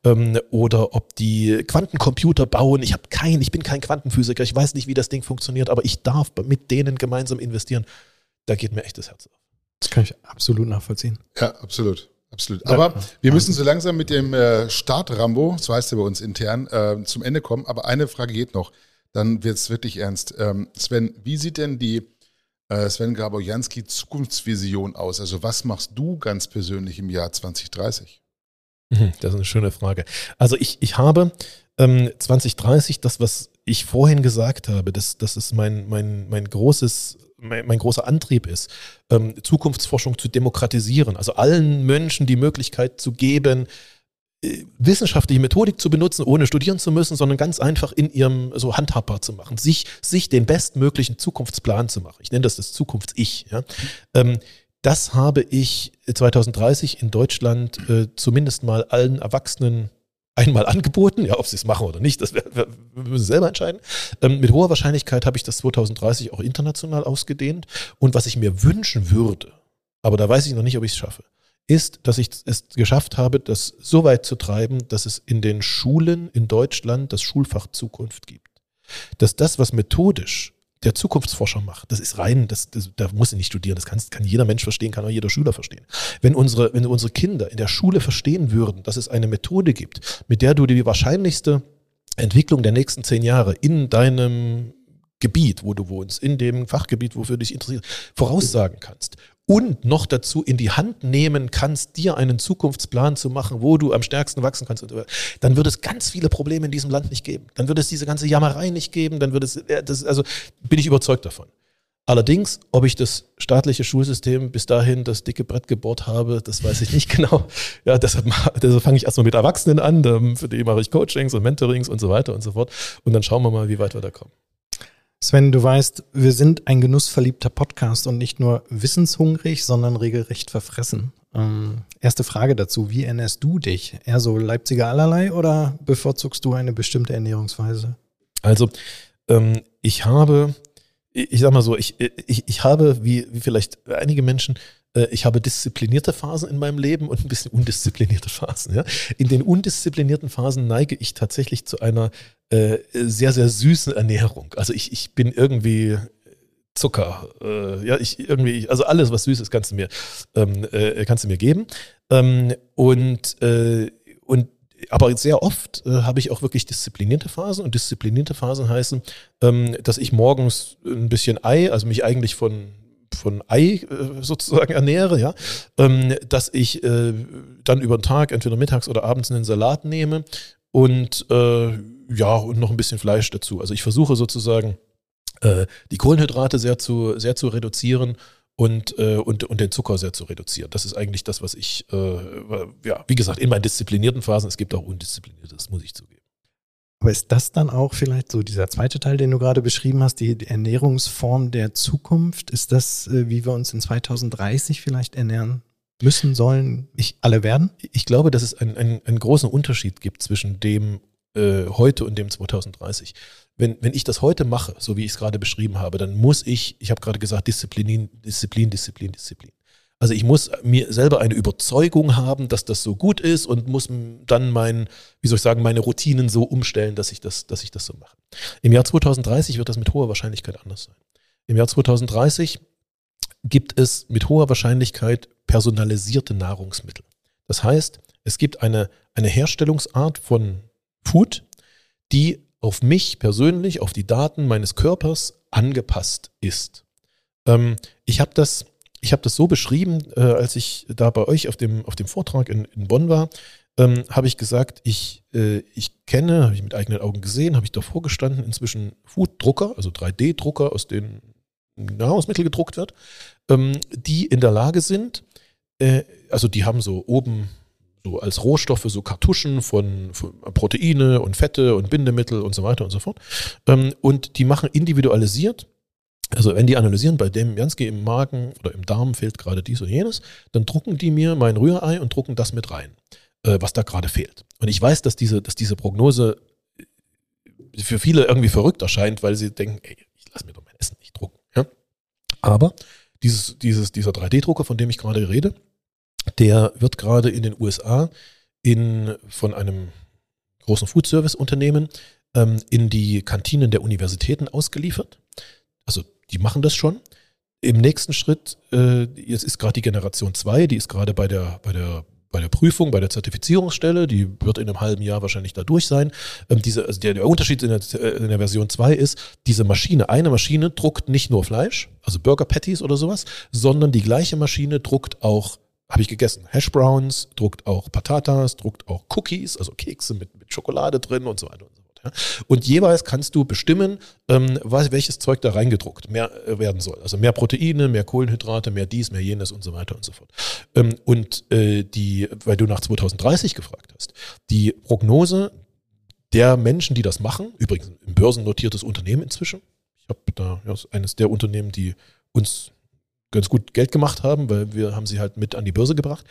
oder ob die Quantencomputer bauen. Ich bin kein Quantenphysiker, ich weiß nicht, wie das Ding funktioniert, aber ich darf mit denen gemeinsam investieren. Da geht mir echt das Herz auf. Das kann ich absolut nachvollziehen. Ja, absolut. Absolut. Aber wir müssen so langsam mit dem Start-Rambo, so heißt er bei uns intern, zum Ende kommen. Aber eine Frage geht noch, dann wird es wirklich ernst. Sven, wie sieht denn die Sven Gabor-Jansky Zukunftsvision aus? Also was machst du ganz persönlich im Jahr 2030? Das ist eine schöne Frage. Also ich habe 2030, das, was ich vorhin gesagt habe, das ist mein großer Antrieb ist, Zukunftsforschung zu demokratisieren, also allen Menschen die Möglichkeit zu geben, wissenschaftliche Methodik zu benutzen, ohne studieren zu müssen, sondern ganz einfach in ihrem so handhabbar zu machen, sich den bestmöglichen Zukunftsplan zu machen. Ich nenne das Zukunfts-Ich. Ja? Das habe ich 2030 in Deutschland zumindest mal allen Erwachsenen einmal angeboten, ja, ob sie es machen oder nicht, das wir müssen selber entscheiden. Mit hoher Wahrscheinlichkeit habe ich das 2030 auch international ausgedehnt. Und was ich mir wünschen würde, aber da weiß ich noch nicht, ob ich es schaffe, ist, dass ich es geschafft habe, das so weit zu treiben, dass es in den Schulen in Deutschland das Schulfach Zukunft gibt. Dass das, was methodisch der Zukunftsforscher macht, das ist rein, da muss ich nicht studieren, das kann jeder Mensch verstehen, kann auch jeder Schüler verstehen. Wenn unsere Kinder in der Schule verstehen würden, dass es eine Methode gibt, mit der du die wahrscheinlichste Entwicklung der nächsten 10 Jahre in deinem Gebiet, wo du wohnst, in dem Fachgebiet, wofür du dich interessierst, voraussagen kannst und noch dazu in die Hand nehmen kannst, dir einen Zukunftsplan zu machen, wo du am stärksten wachsen kannst, dann würde es ganz viele Probleme in diesem Land nicht geben. Dann würde es diese ganze Jammerei nicht geben, dann würde es, also bin ich überzeugt davon. Allerdings, ob ich das staatliche Schulsystem bis dahin das dicke Brett gebohrt habe, das weiß ich nicht genau. Ja, deshalb fange ich erstmal mit Erwachsenen an, für die mache ich Coachings und Mentorings und so weiter und so fort. Und dann schauen wir mal, wie weit wir da kommen. Sven, du weißt, wir sind ein genussverliebter Podcast und nicht nur wissenshungrig, sondern regelrecht verfressen. Erste Frage dazu, wie ernährst du dich? Eher so Leipziger allerlei oder bevorzugst du eine bestimmte Ernährungsweise? Also ich habe, wie vielleicht einige Menschen, ich habe disziplinierte Phasen in meinem Leben und ein bisschen undisziplinierte Phasen. Ja? In den undisziplinierten Phasen neige ich tatsächlich zu einer sehr, sehr süßen Ernährung. Also ich bin irgendwie Zucker, also alles, was süß ist, kannst du mir geben. Aber sehr oft habe ich auch wirklich disziplinierte Phasen, und disziplinierte Phasen heißen, dass ich morgens ein bisschen Ei, also mich eigentlich von Ei sozusagen ernähre, ja, dass ich dann über den Tag entweder mittags oder abends einen Salat nehme und und noch ein bisschen Fleisch dazu. Also ich versuche sozusagen die Kohlenhydrate sehr zu reduzieren und den Zucker sehr zu reduzieren. Das ist eigentlich das, was ich, wie gesagt, in meinen disziplinierten Phasen, es gibt auch undisziplinierte, das muss ich zugeben. Aber ist das dann auch vielleicht so dieser zweite Teil, den du gerade beschrieben hast, die Ernährungsform der Zukunft? Ist das, wie wir uns in 2030 vielleicht ernähren müssen, sollen, alle werden? Ich glaube, dass es einen großen Unterschied gibt zwischen dem heute und dem 2030. Wenn ich das heute mache, so wie ich es gerade beschrieben habe, dann muss ich habe gerade gesagt, Disziplin. Also ich muss mir selber eine Überzeugung haben, dass das so gut ist, und muss dann meine Routinen so umstellen, dass ich das so mache. Im Jahr 2030 wird das mit hoher Wahrscheinlichkeit anders sein. Im Jahr 2030 gibt es mit hoher Wahrscheinlichkeit personalisierte Nahrungsmittel. Das heißt, es gibt eine Herstellungsart von Food, die auf mich persönlich, auf die Daten meines Körpers angepasst ist. Ich habe das so beschrieben, als ich da bei euch auf dem Vortrag in Bonn war, habe ich gesagt, ich kenne, habe ich mit eigenen Augen gesehen, habe ich davor gestanden, inzwischen Food-Drucker, also 3D-Drucker, aus denen Nahrungsmittel gedruckt wird, die in der Lage sind, also die haben so oben so als Rohstoffe so Kartuschen von Proteine und Fette und Bindemittel und so weiter und so fort. Und die machen individualisiert, also wenn die analysieren, bei dem Jansky im Magen oder im Darm fehlt gerade dies und jenes, dann drucken die mir mein Rührei und drucken das mit rein, was da gerade fehlt. Und ich weiß, dass diese Prognose für viele irgendwie verrückt erscheint, weil sie denken, ey, ich lasse mir doch mein Essen nicht drucken. Ja? Aber dieser 3D-Drucker, von dem ich gerade rede, der wird gerade in den USA von einem großen Food-Service-Unternehmen in die Kantinen der Universitäten ausgeliefert. Also die machen das schon. Im nächsten Schritt, jetzt ist gerade die Generation 2, die ist gerade bei der Prüfung, bei der Zertifizierungsstelle, die wird in einem halben Jahr wahrscheinlich da durch sein. Der Unterschied in der Version 2 ist, eine Maschine druckt nicht nur Fleisch, also Burger Patties oder sowas, sondern die gleiche Maschine druckt auch, habe ich gegessen, Hash Browns, druckt auch Patatas, druckt auch Cookies, also Kekse mit Schokolade drin und so weiter und so fort. Ja. Und jeweils kannst du bestimmen, welches Zeug da reingedruckt werden soll. Also mehr Proteine, mehr Kohlenhydrate, mehr dies, mehr jenes und so weiter und so fort. Weil du nach 2030 gefragt hast, die Prognose der Menschen, die das machen, übrigens ein börsennotiertes Unternehmen inzwischen, ich habe da eines der Unternehmen, die uns ganz gut Geld gemacht haben, weil wir haben sie halt mit an die Börse gebracht.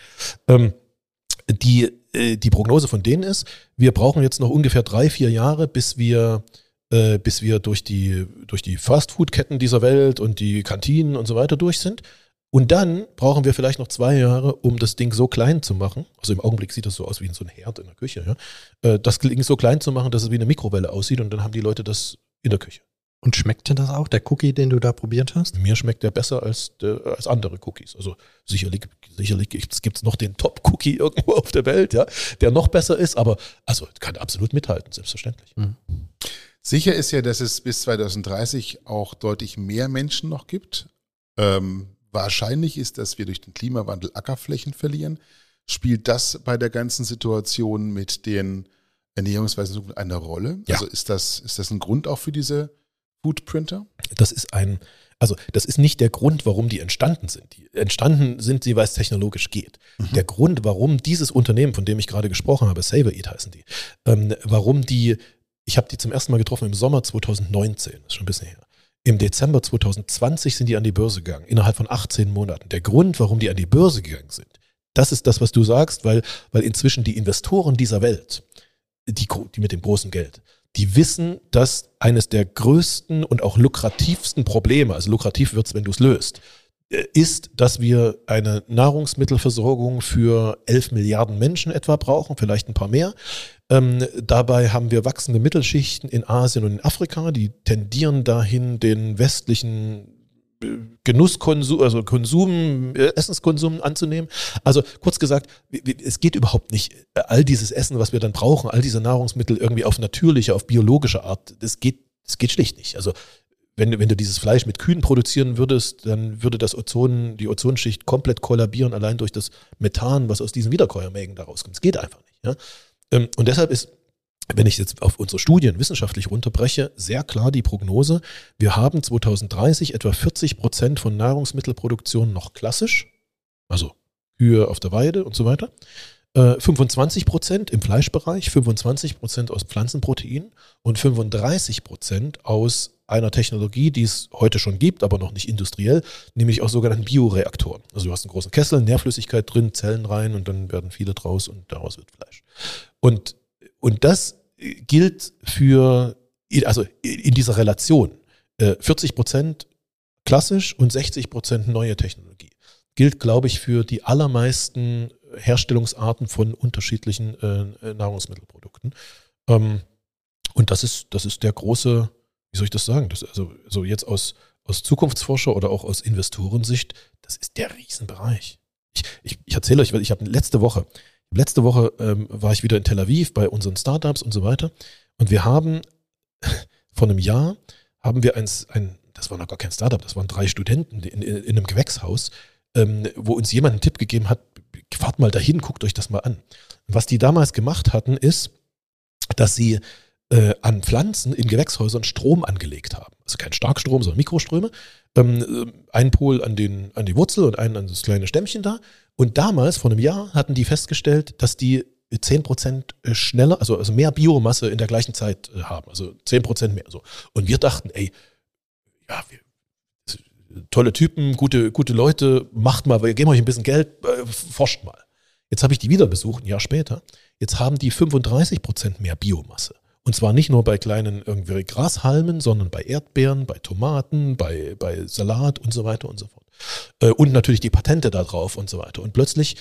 Die Prognose von denen ist, wir brauchen jetzt noch ungefähr 3-4 Jahre, bis wir durch die Fastfood-Ketten dieser Welt und die Kantinen und so weiter durch sind. Und dann brauchen wir vielleicht noch 2 Jahre, um das Ding so klein zu machen. Also im Augenblick sieht das so aus wie so ein Herd in der Küche. Ja? Das Ding so klein zu machen, dass es wie eine Mikrowelle aussieht, und dann haben die Leute das in der Küche. Und schmeckt dir das auch, der Cookie, den du da probiert hast? Mir schmeckt der besser als andere Cookies. Also sicherlich gibt es noch den Top-Cookie irgendwo auf der Welt, ja, der noch besser ist, aber also kann absolut mithalten, selbstverständlich. Mhm. Sicher ist ja, dass es bis 2030 auch deutlich mehr Menschen noch gibt. Wahrscheinlich ist, dass wir durch den Klimawandel Ackerflächen verlieren. Spielt das bei der ganzen Situation mit den Ernährungsweisen eine Rolle? Ja. Also ist das ein Grund auch für diese Foodprinter? Das ist nicht der Grund, warum die entstanden sind. Die entstanden sind sie, weil es technologisch geht. Mhm. Der Grund, warum dieses Unternehmen, von dem ich gerade gesprochen habe, Save Eat heißen die, ich habe die zum ersten Mal getroffen im Sommer 2019, das ist schon ein bisschen her. Im Dezember 2020 sind die an die Börse gegangen, innerhalb von 18 Monaten. Der Grund, warum die an die Börse gegangen sind, das ist das, was du sagst, weil inzwischen die Investoren dieser Welt, die mit dem großen Geld, die wissen, dass eines der größten und auch lukrativsten Probleme, also lukrativ wird es, wenn du es löst, ist, dass wir eine Nahrungsmittelversorgung für 11 Milliarden Menschen etwa brauchen, vielleicht ein paar mehr. Dabei haben wir wachsende Mittelschichten in Asien und in Afrika, die tendieren dahin, den westlichen Genusskonsum, also Essenskonsum anzunehmen. Also kurz gesagt, es geht überhaupt nicht, all dieses Essen, was wir dann brauchen, all diese Nahrungsmittel irgendwie auf natürliche, auf biologische Art, das geht schlicht nicht. Also wenn du dieses Fleisch mit Kühen produzieren würdest, dann würde die Ozonschicht komplett kollabieren, allein durch das Methan, was aus diesen Wiederkäuermägen da rauskommt. Es geht einfach nicht. Ja? Und deshalb ist, wenn ich jetzt auf unsere Studien wissenschaftlich runterbreche, sehr klar die Prognose, wir haben 2030 etwa 40% von Nahrungsmittelproduktion noch klassisch, also Kühe auf der Weide und so weiter, 25% im Fleischbereich, 25% aus Pflanzenproteinen und 35% aus einer Technologie, die es heute schon gibt, aber noch nicht industriell, nämlich aus sogenannten Bioreaktoren. Also du hast einen großen Kessel, Nährflüssigkeit drin, Zellen rein und dann werden viele draus und daraus wird Fleisch. Und das gilt also in dieser Relation 40% klassisch und 60% neue Technologie. Gilt, glaube ich, für die allermeisten Herstellungsarten von unterschiedlichen Nahrungsmittelprodukten. Und das ist der große, wie soll ich das sagen? Also jetzt aus Zukunftsforscher oder auch aus Investorensicht, das ist der Riesenbereich. Ich erzähle euch, ich habe letzte Woche war ich wieder in Tel Aviv bei unseren Startups und so weiter. Und wir haben vor einem Jahr das war noch gar kein Startup, das waren 3 Studenten in einem Gewächshaus, wo uns jemand einen Tipp gegeben hat, fahrt mal dahin, guckt euch das mal an. Und was die damals gemacht hatten, ist, dass sie an Pflanzen in Gewächshäusern Strom angelegt haben. Also kein Starkstrom, sondern Mikroströme. Einen Pol an die Wurzel und einen an das kleine Stämmchen da. Und damals, vor einem Jahr, hatten die festgestellt, dass die 10% schneller, also mehr Biomasse in der gleichen Zeit haben. Also 10% mehr. So. Und wir dachten, tolle Typen, gute Leute, macht mal, wir geben euch ein bisschen Geld, forscht mal. Jetzt habe ich die wieder besucht, ein Jahr später. Jetzt haben die 35% mehr Biomasse. Und zwar nicht nur bei kleinen irgendwie Grashalmen, sondern bei Erdbeeren, bei Tomaten, bei Salat und so weiter und so fort. Und natürlich die Patente da drauf und so weiter. Und plötzlich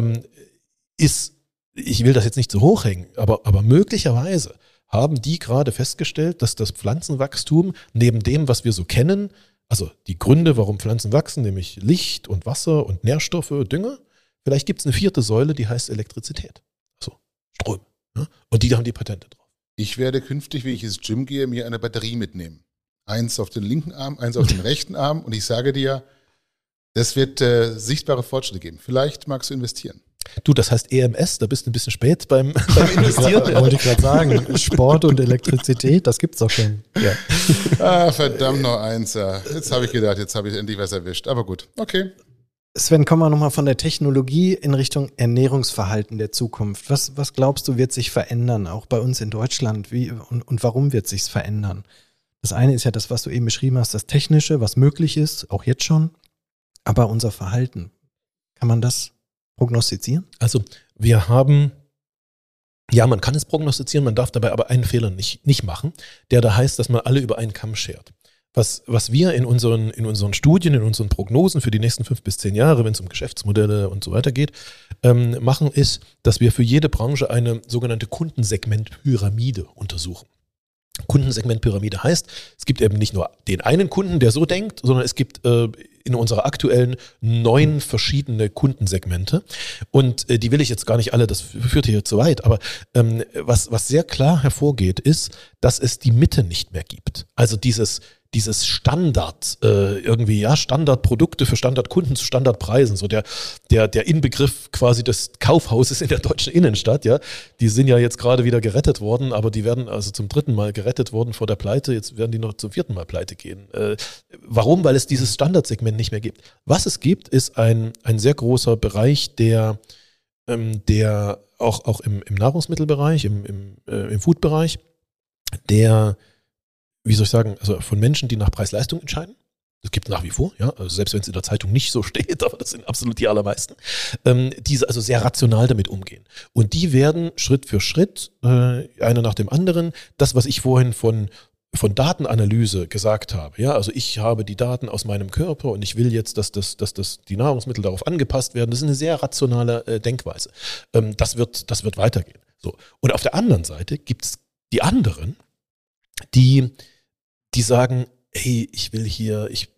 ich will das jetzt nicht zu hoch hängen, aber möglicherweise haben die gerade festgestellt, dass das Pflanzenwachstum neben dem, was wir so kennen, also die Gründe, warum Pflanzen wachsen, nämlich Licht und Wasser und Nährstoffe, Dünger, vielleicht gibt es eine 4. Säule, die heißt Elektrizität. Also Strom. Ja? Und die haben die Patente drauf. Ich werde künftig, wenn ich ins Gym gehe, mir eine Batterie mitnehmen. Eins auf den linken Arm, eins auf den rechten Arm. Und ich sage dir, das wird sichtbare Fortschritte geben. Vielleicht magst du investieren. Du, das heißt EMS, da bist du ein bisschen spät beim Investieren. Wollte ich gerade sagen, Sport und Elektrizität, das gibt's doch schon. Ja. Verdammt, noch eins. Jetzt habe ich gedacht, jetzt habe ich endlich was erwischt. Aber gut, okay. Sven, kommen wir nochmal von der Technologie in Richtung Ernährungsverhalten der Zukunft. Was glaubst du, wird sich verändern, auch bei uns in Deutschland? Und warum wird sich's verändern? Das eine ist ja das, was du eben beschrieben hast, das Technische, was möglich ist, auch jetzt schon. Aber unser Verhalten, kann man das prognostizieren? Also man kann es prognostizieren, man darf dabei aber einen Fehler nicht machen, der da heißt, dass man alle über einen Kamm schert. Was wir in unseren Studien, in unseren Prognosen für die nächsten 5 bis 10 Jahre, wenn es um Geschäftsmodelle und so weiter geht, machen, ist, dass wir für jede Branche eine sogenannte Kundensegmentpyramide untersuchen. Kundensegmentpyramide heißt, es gibt eben nicht nur den einen Kunden, der so denkt, sondern es gibt in unserer aktuellen 9 verschiedene Kundensegmente. Und die will ich jetzt gar nicht alle, das führt hier zu weit, aber was sehr klar hervorgeht, ist, dass es die Mitte nicht mehr gibt. Also dieses Standard, Standardprodukte für Standardkunden zu Standardpreisen, so der Inbegriff quasi des Kaufhauses in der deutschen Innenstadt, ja, die sind ja jetzt gerade wieder gerettet worden, aber die werden also zum 3. Mal gerettet worden vor der Pleite, jetzt werden die noch zum 4. Mal pleite gehen. Warum? Weil es dieses Standardsegment nicht mehr gibt. Was es gibt, ist ein sehr großer Bereich, der auch im Nahrungsmittelbereich, im Foodbereich, der wie soll ich sagen, also von Menschen, die nach Preis-Leistung entscheiden. Das gibt es nach wie vor, ja, also selbst wenn es in der Zeitung nicht so steht, aber das sind absolut die allermeisten, die also sehr rational damit umgehen. Und die werden Schritt für Schritt, einer nach dem anderen, das, was ich vorhin von Datenanalyse gesagt habe, ja, also ich habe die Daten aus meinem Körper und ich will jetzt, dass die Nahrungsmittel darauf angepasst werden, das ist eine sehr rationale Denkweise. Das wird weitergehen. So. Und auf der anderen Seite gibt es die anderen, die sagen, hey, ich will hier, ich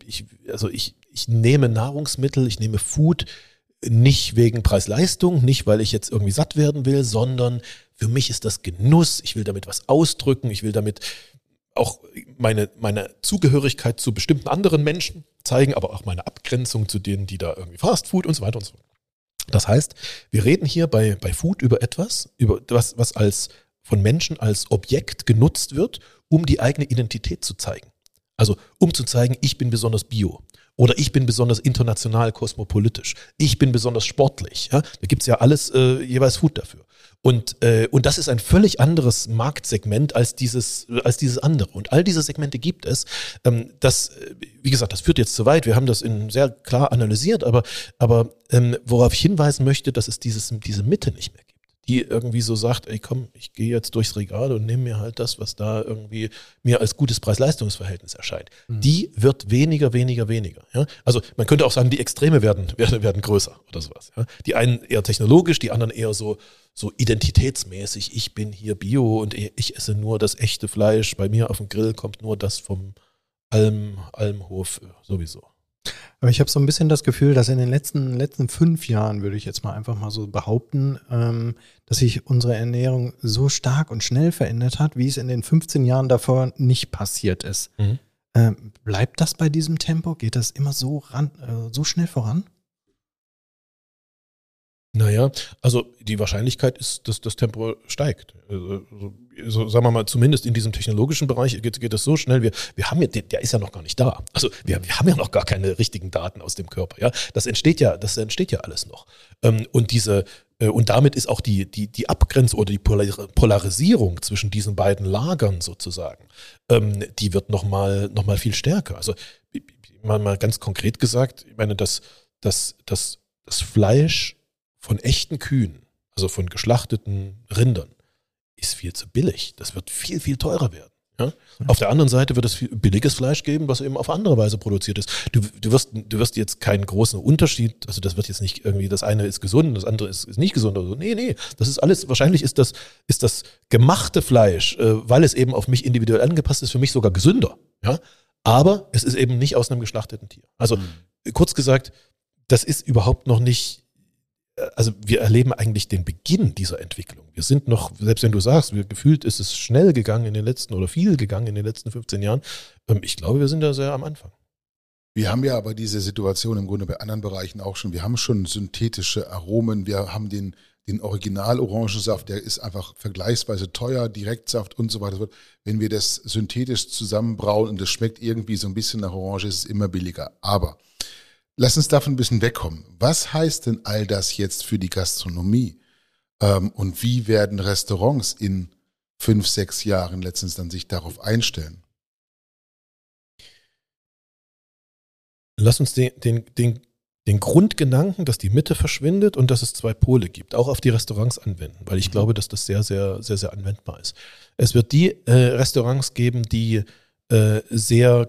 nehme Nahrungsmittel, ich nehme Food nicht wegen Preis-Leistung, nicht weil ich jetzt irgendwie satt werden will, sondern für mich ist das Genuss, ich will damit was ausdrücken, ich will damit auch meine Zugehörigkeit zu bestimmten anderen Menschen zeigen, aber auch meine Abgrenzung zu denen, die da irgendwie Fast Food und so weiter und so fort. Das heißt, wir reden hier bei Food über etwas, was von Menschen als Objekt genutzt wird, um die eigene Identität zu zeigen. Also um zu zeigen, ich bin besonders bio oder ich bin besonders international kosmopolitisch, ich bin besonders sportlich. Ja? Da gibt es ja alles jeweils Food dafür. Und das ist ein völlig anderes Marktsegment als dieses andere. Und all diese Segmente gibt es. Wie gesagt, das führt jetzt zu weit. Wir haben das sehr klar analysiert, aber worauf ich hinweisen möchte, dass es diese Mitte nicht mehr gibt. Die irgendwie so sagt, ey komm, ich gehe jetzt durchs Regal und nehme mir halt das, was da irgendwie mir als gutes Preis-Leistungs-Verhältnis erscheint. Mhm. Die wird weniger. Ja? Also man könnte auch sagen, die Extreme werden größer oder sowas. Ja? Die einen eher technologisch, die anderen eher so identitätsmäßig. Ich bin hier Bio und ich esse nur das echte Fleisch. Bei mir auf dem Grill kommt nur das vom Almhof sowieso. Aber ich habe so ein bisschen das Gefühl, dass in den letzten 5 Jahren, würde ich jetzt mal einfach mal so behaupten, dass sich unsere Ernährung so stark und schnell verändert hat, wie es in den 15 Jahren davor nicht passiert ist. Mhm. Bleibt das bei diesem Tempo? Geht das immer so schnell voran? Naja, also die Wahrscheinlichkeit ist, dass das Tempo steigt. Also, sagen wir mal, zumindest in diesem technologischen Bereich geht das so schnell. Wir haben der ist ja noch gar nicht da. Also wir haben ja noch gar keine richtigen Daten aus dem Körper. Ja, das entsteht ja alles noch. Und damit ist auch die Abgrenzung oder die Polarisierung zwischen diesen beiden Lagern sozusagen, die wird noch mal viel stärker. Also mal ganz konkret gesagt, ich meine, das Fleisch von echten Kühen, also von geschlachteten Rindern, ist viel zu billig. Das wird viel, viel teurer werden. Ja? Auf der anderen Seite wird es viel billiges Fleisch geben, was eben auf andere Weise produziert ist. Du wirst jetzt keinen großen Unterschied, also das wird jetzt nicht irgendwie, das eine ist gesund, das andere ist nicht gesund oder so. Nee, das ist alles, wahrscheinlich ist das gemachte Fleisch, weil es eben auf mich individuell angepasst ist, für mich sogar gesünder. Ja? Aber es ist eben nicht aus einem geschlachteten Tier. Also kurz gesagt, das ist überhaupt noch nicht. Also wir erleben eigentlich den Beginn dieser Entwicklung. Wir sind noch, selbst wenn du sagst, gefühlt ist es schnell gegangen in den letzten oder viel gegangen in den letzten 15 Jahren. Ich glaube, wir sind da sehr am Anfang. Wir haben ja aber diese Situation im Grunde bei anderen Bereichen auch schon. Wir haben schon synthetische Aromen, wir haben den Original-Orangensaft, der ist einfach vergleichsweise teuer, Direktsaft und so weiter. Wenn wir das synthetisch zusammenbrauen und das schmeckt irgendwie so ein bisschen nach Orange, ist es immer billiger. Aber lass uns davon ein bisschen wegkommen. Was heißt denn all das jetzt für die Gastronomie? Und wie werden Restaurants in 5, 6 Jahren letztens dann sich darauf einstellen? Lass uns den Grundgedanken, dass die Mitte verschwindet und dass es 2 Pole gibt, auch auf die Restaurants anwenden, weil ich glaube, dass das sehr, sehr, sehr, sehr anwendbar ist. Es wird die Restaurants geben, die sehr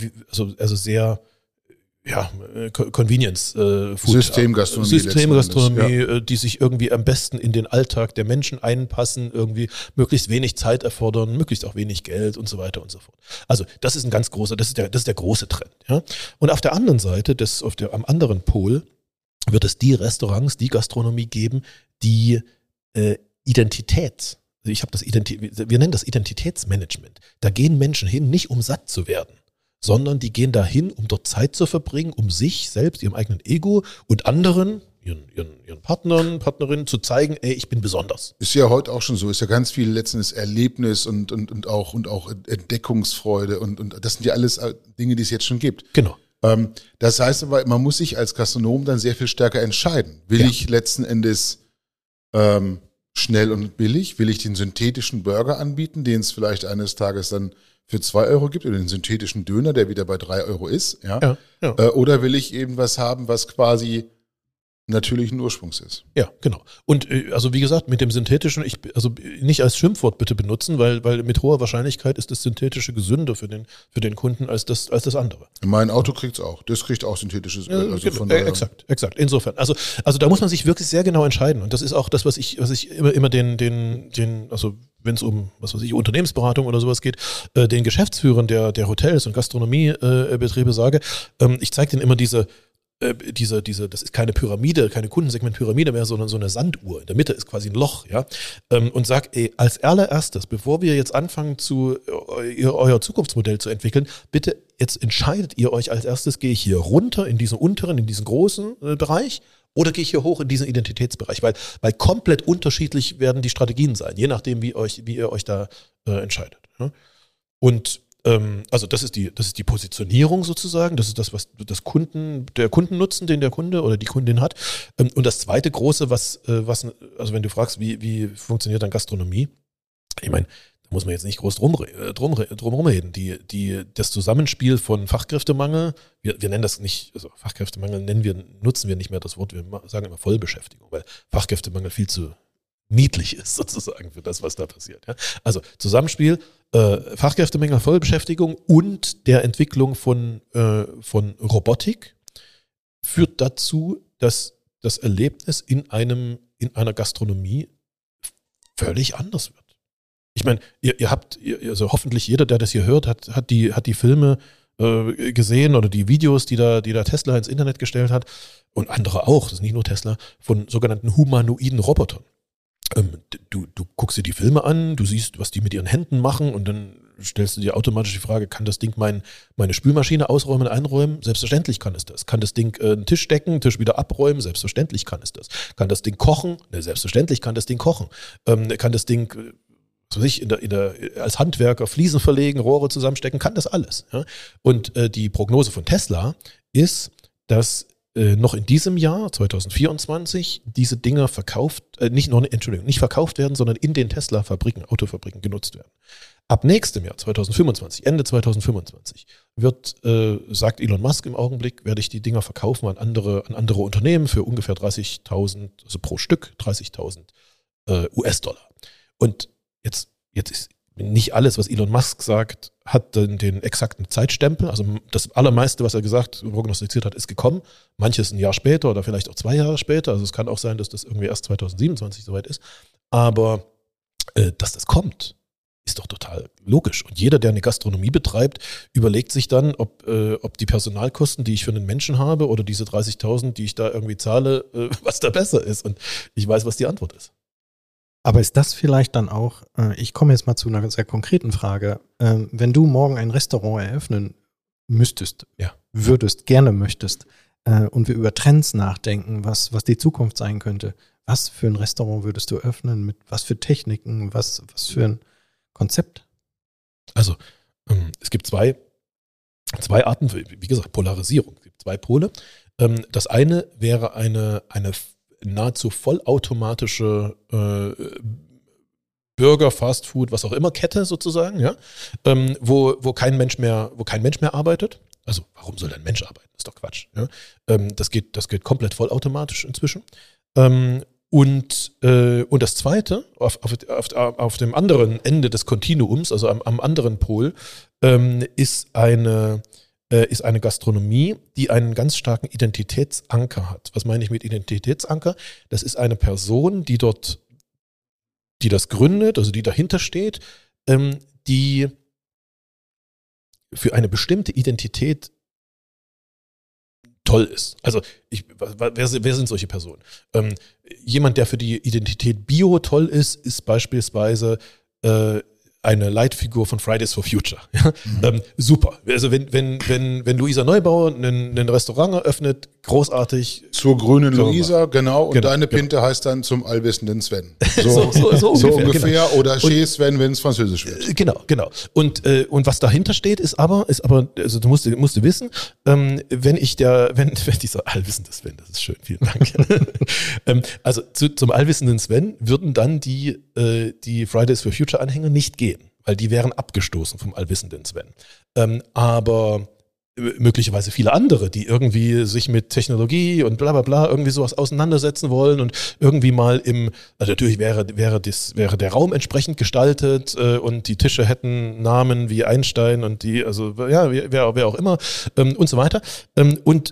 Convenience Food. Systemgastronomie, die sich irgendwie am besten in den Alltag der Menschen einpassen, irgendwie möglichst wenig Zeit erfordern, möglichst auch wenig Geld und so weiter und so fort. Also das ist ein ganz großer, das ist der große Trend. Ja? Und auf der anderen Seite, am anderen Pol, wird es die Restaurants, die Gastronomie geben, die Identität, wir nennen das Identitätsmanagement. Da gehen Menschen hin, nicht um satt zu werden, sondern die gehen dahin, um dort Zeit zu verbringen, um sich selbst, ihrem eigenen Ego und anderen, ihren Partnern, Partnerinnen zu zeigen, ey, ich bin besonders. Ist ja heute auch schon so, ist ja ganz viel letztendlich Erlebnis und auch Entdeckungsfreude und das sind ja alles Dinge, die es jetzt schon gibt. Genau. Das heißt aber, man muss sich als Gastronom dann sehr viel stärker entscheiden. Will ich letzten Endes schnell und billig? Will ich den synthetischen Burger anbieten, den es vielleicht eines Tages dann für 2 Euro gibt, oder den synthetischen Döner, der wieder bei 3 Euro ist? Ja? Oder will ich eben was haben, was quasi natürlichen Ursprungs ist? Ja, genau. Und also wie gesagt, mit dem Synthetischen, also nicht als Schimpfwort bitte benutzen, weil mit hoher Wahrscheinlichkeit ist das Synthetische gesünder für den Kunden als das andere. Mein Auto kriegt es auch. Das kriegt auch synthetisches Öl. Also genau, exakt. Insofern. Also da muss man sich wirklich sehr genau entscheiden. Und das ist auch das, was ich immer den, also wenn es um, was weiß ich, Unternehmensberatung oder sowas geht, den Geschäftsführern der Hotels und Gastronomiebetriebe sage, ich zeige denen immer diese, das ist keine Pyramide, keine Kundensegment-Pyramide mehr, sondern so eine Sanduhr. In der Mitte ist quasi ein Loch, ja. Und sag, als allererstes, bevor wir jetzt anfangen, euer Zukunftsmodell zu entwickeln, bitte jetzt entscheidet ihr euch als erstes, gehe ich hier runter in diesen unteren, in diesen großen Bereich oder gehe ich hier hoch in diesen Identitätsbereich? Weil komplett unterschiedlich werden die Strategien sein, je nachdem, wie ihr euch da entscheidet. Ja? Und also das ist die Positionierung sozusagen, das ist das, was der Kundennutzen, den der Kunde oder die Kundin hat. Und das zweite große, was also wenn du fragst, wie funktioniert dann Gastronomie, ich meine, da muss man jetzt nicht groß drum reden. Das Zusammenspiel von Fachkräftemangel, wir nennen das nicht, also Fachkräftemangel nutzen wir nicht mehr das Wort, wir sagen immer Vollbeschäftigung, weil Fachkräftemangel viel zu niedlich ist sozusagen für das, was da passiert. Ja? Also Zusammenspiel, Fachkräftemangel, Vollbeschäftigung und der Entwicklung von Robotik führt dazu, dass das Erlebnis in einer Gastronomie völlig anders wird. Ich meine, also hoffentlich jeder, der das hier hört, hat die Filme gesehen oder die Videos, die da Tesla ins Internet gestellt hat und andere auch, das ist nicht nur Tesla, von sogenannten humanoiden Robotern. Du guckst dir die Filme an, du siehst, was die mit ihren Händen machen und dann stellst du dir automatisch die Frage, kann das Ding meine Spülmaschine ausräumen, einräumen? Selbstverständlich kann es das. Kann das Ding einen Tisch decken, Tisch wieder abräumen? Selbstverständlich kann es das. Kann das Ding kochen? Selbstverständlich kann das Ding kochen. Kann das Ding, was weiß ich, als Handwerker Fliesen verlegen, Rohre zusammenstecken? Kann das alles. Ja? Und die Prognose von Tesla ist, dass noch in diesem Jahr, 2024, diese Dinger nicht verkauft werden, sondern in den Tesla-Fabriken, Autofabriken genutzt werden. Ab nächstem Jahr, 2025, Ende 2025, sagt Elon Musk im Augenblick, werde ich die Dinger verkaufen an andere Unternehmen für ungefähr 30.000, also pro Stück 30.000 US-Dollar. Und jetzt ist nicht alles, was Elon Musk sagt, hat den exakten Zeitstempel. Also das Allermeiste, was er prognostiziert hat, ist gekommen. Manches ein Jahr später oder vielleicht auch 2 Jahre später. Also es kann auch sein, dass das irgendwie erst 2027 soweit ist. Aber dass das kommt, ist doch total logisch. Und jeder, der eine Gastronomie betreibt, überlegt sich dann, ob die Personalkosten, die ich für einen Menschen habe oder diese 30.000, die ich da irgendwie zahle, was da besser ist. Und ich weiß, was die Antwort ist. Aber ist das vielleicht dann auch, ich komme jetzt mal zu einer sehr konkreten Frage, wenn du morgen ein Restaurant eröffnen müsstest, möchtest, und wir über Trends nachdenken, was die Zukunft sein könnte, was für ein Restaurant würdest du öffnen, mit was für Techniken, was für ein Konzept? Also es gibt zwei Arten, wie gesagt, Polarisierung. Es gibt 2 Pole. Das eine wäre eine nahezu vollautomatische Burger, Fastfood, was auch immer, Kette sozusagen, ja, wo kein Mensch mehr arbeitet. Also warum soll ein Mensch arbeiten? Das ist doch Quatsch. Ja? Das geht komplett vollautomatisch inzwischen. Und das Zweite, auf dem anderen Ende des Kontinuums, also am anderen Pol, ist eine Gastronomie, die einen ganz starken Identitätsanker hat. Was meine ich mit Identitätsanker? Das ist eine Person, die das gründet, also die dahinter steht, die für eine bestimmte Identität toll ist. Also wer sind solche Personen? Jemand, der für die Identität Bio toll ist beispielsweise eine Leitfigur von Fridays for Future. Ja? Super. Also wenn Luisa Neubauer ein Restaurant eröffnet, großartig. Zur grünen Luisa, genau. Und deine Pinte heißt dann zum allwissenden Sven. So ungefähr. Oder Chez Sven, wenn es französisch wird. Genau. Und was dahinter steht, ist aber, also du musst wissen, wenn dieser allwissende Sven, das ist schön, vielen Dank. Also zum allwissenden Sven würden dann die Fridays for Future Anhänger nicht gehen, weil die wären abgestoßen vom allwissenden Sven. Aber möglicherweise viele andere, die irgendwie sich mit Technologie und bla bla bla irgendwie sowas auseinandersetzen wollen und irgendwie mal also natürlich wäre der Raum entsprechend gestaltet und die Tische hätten Namen wie Einstein und wer auch immer und so weiter. Und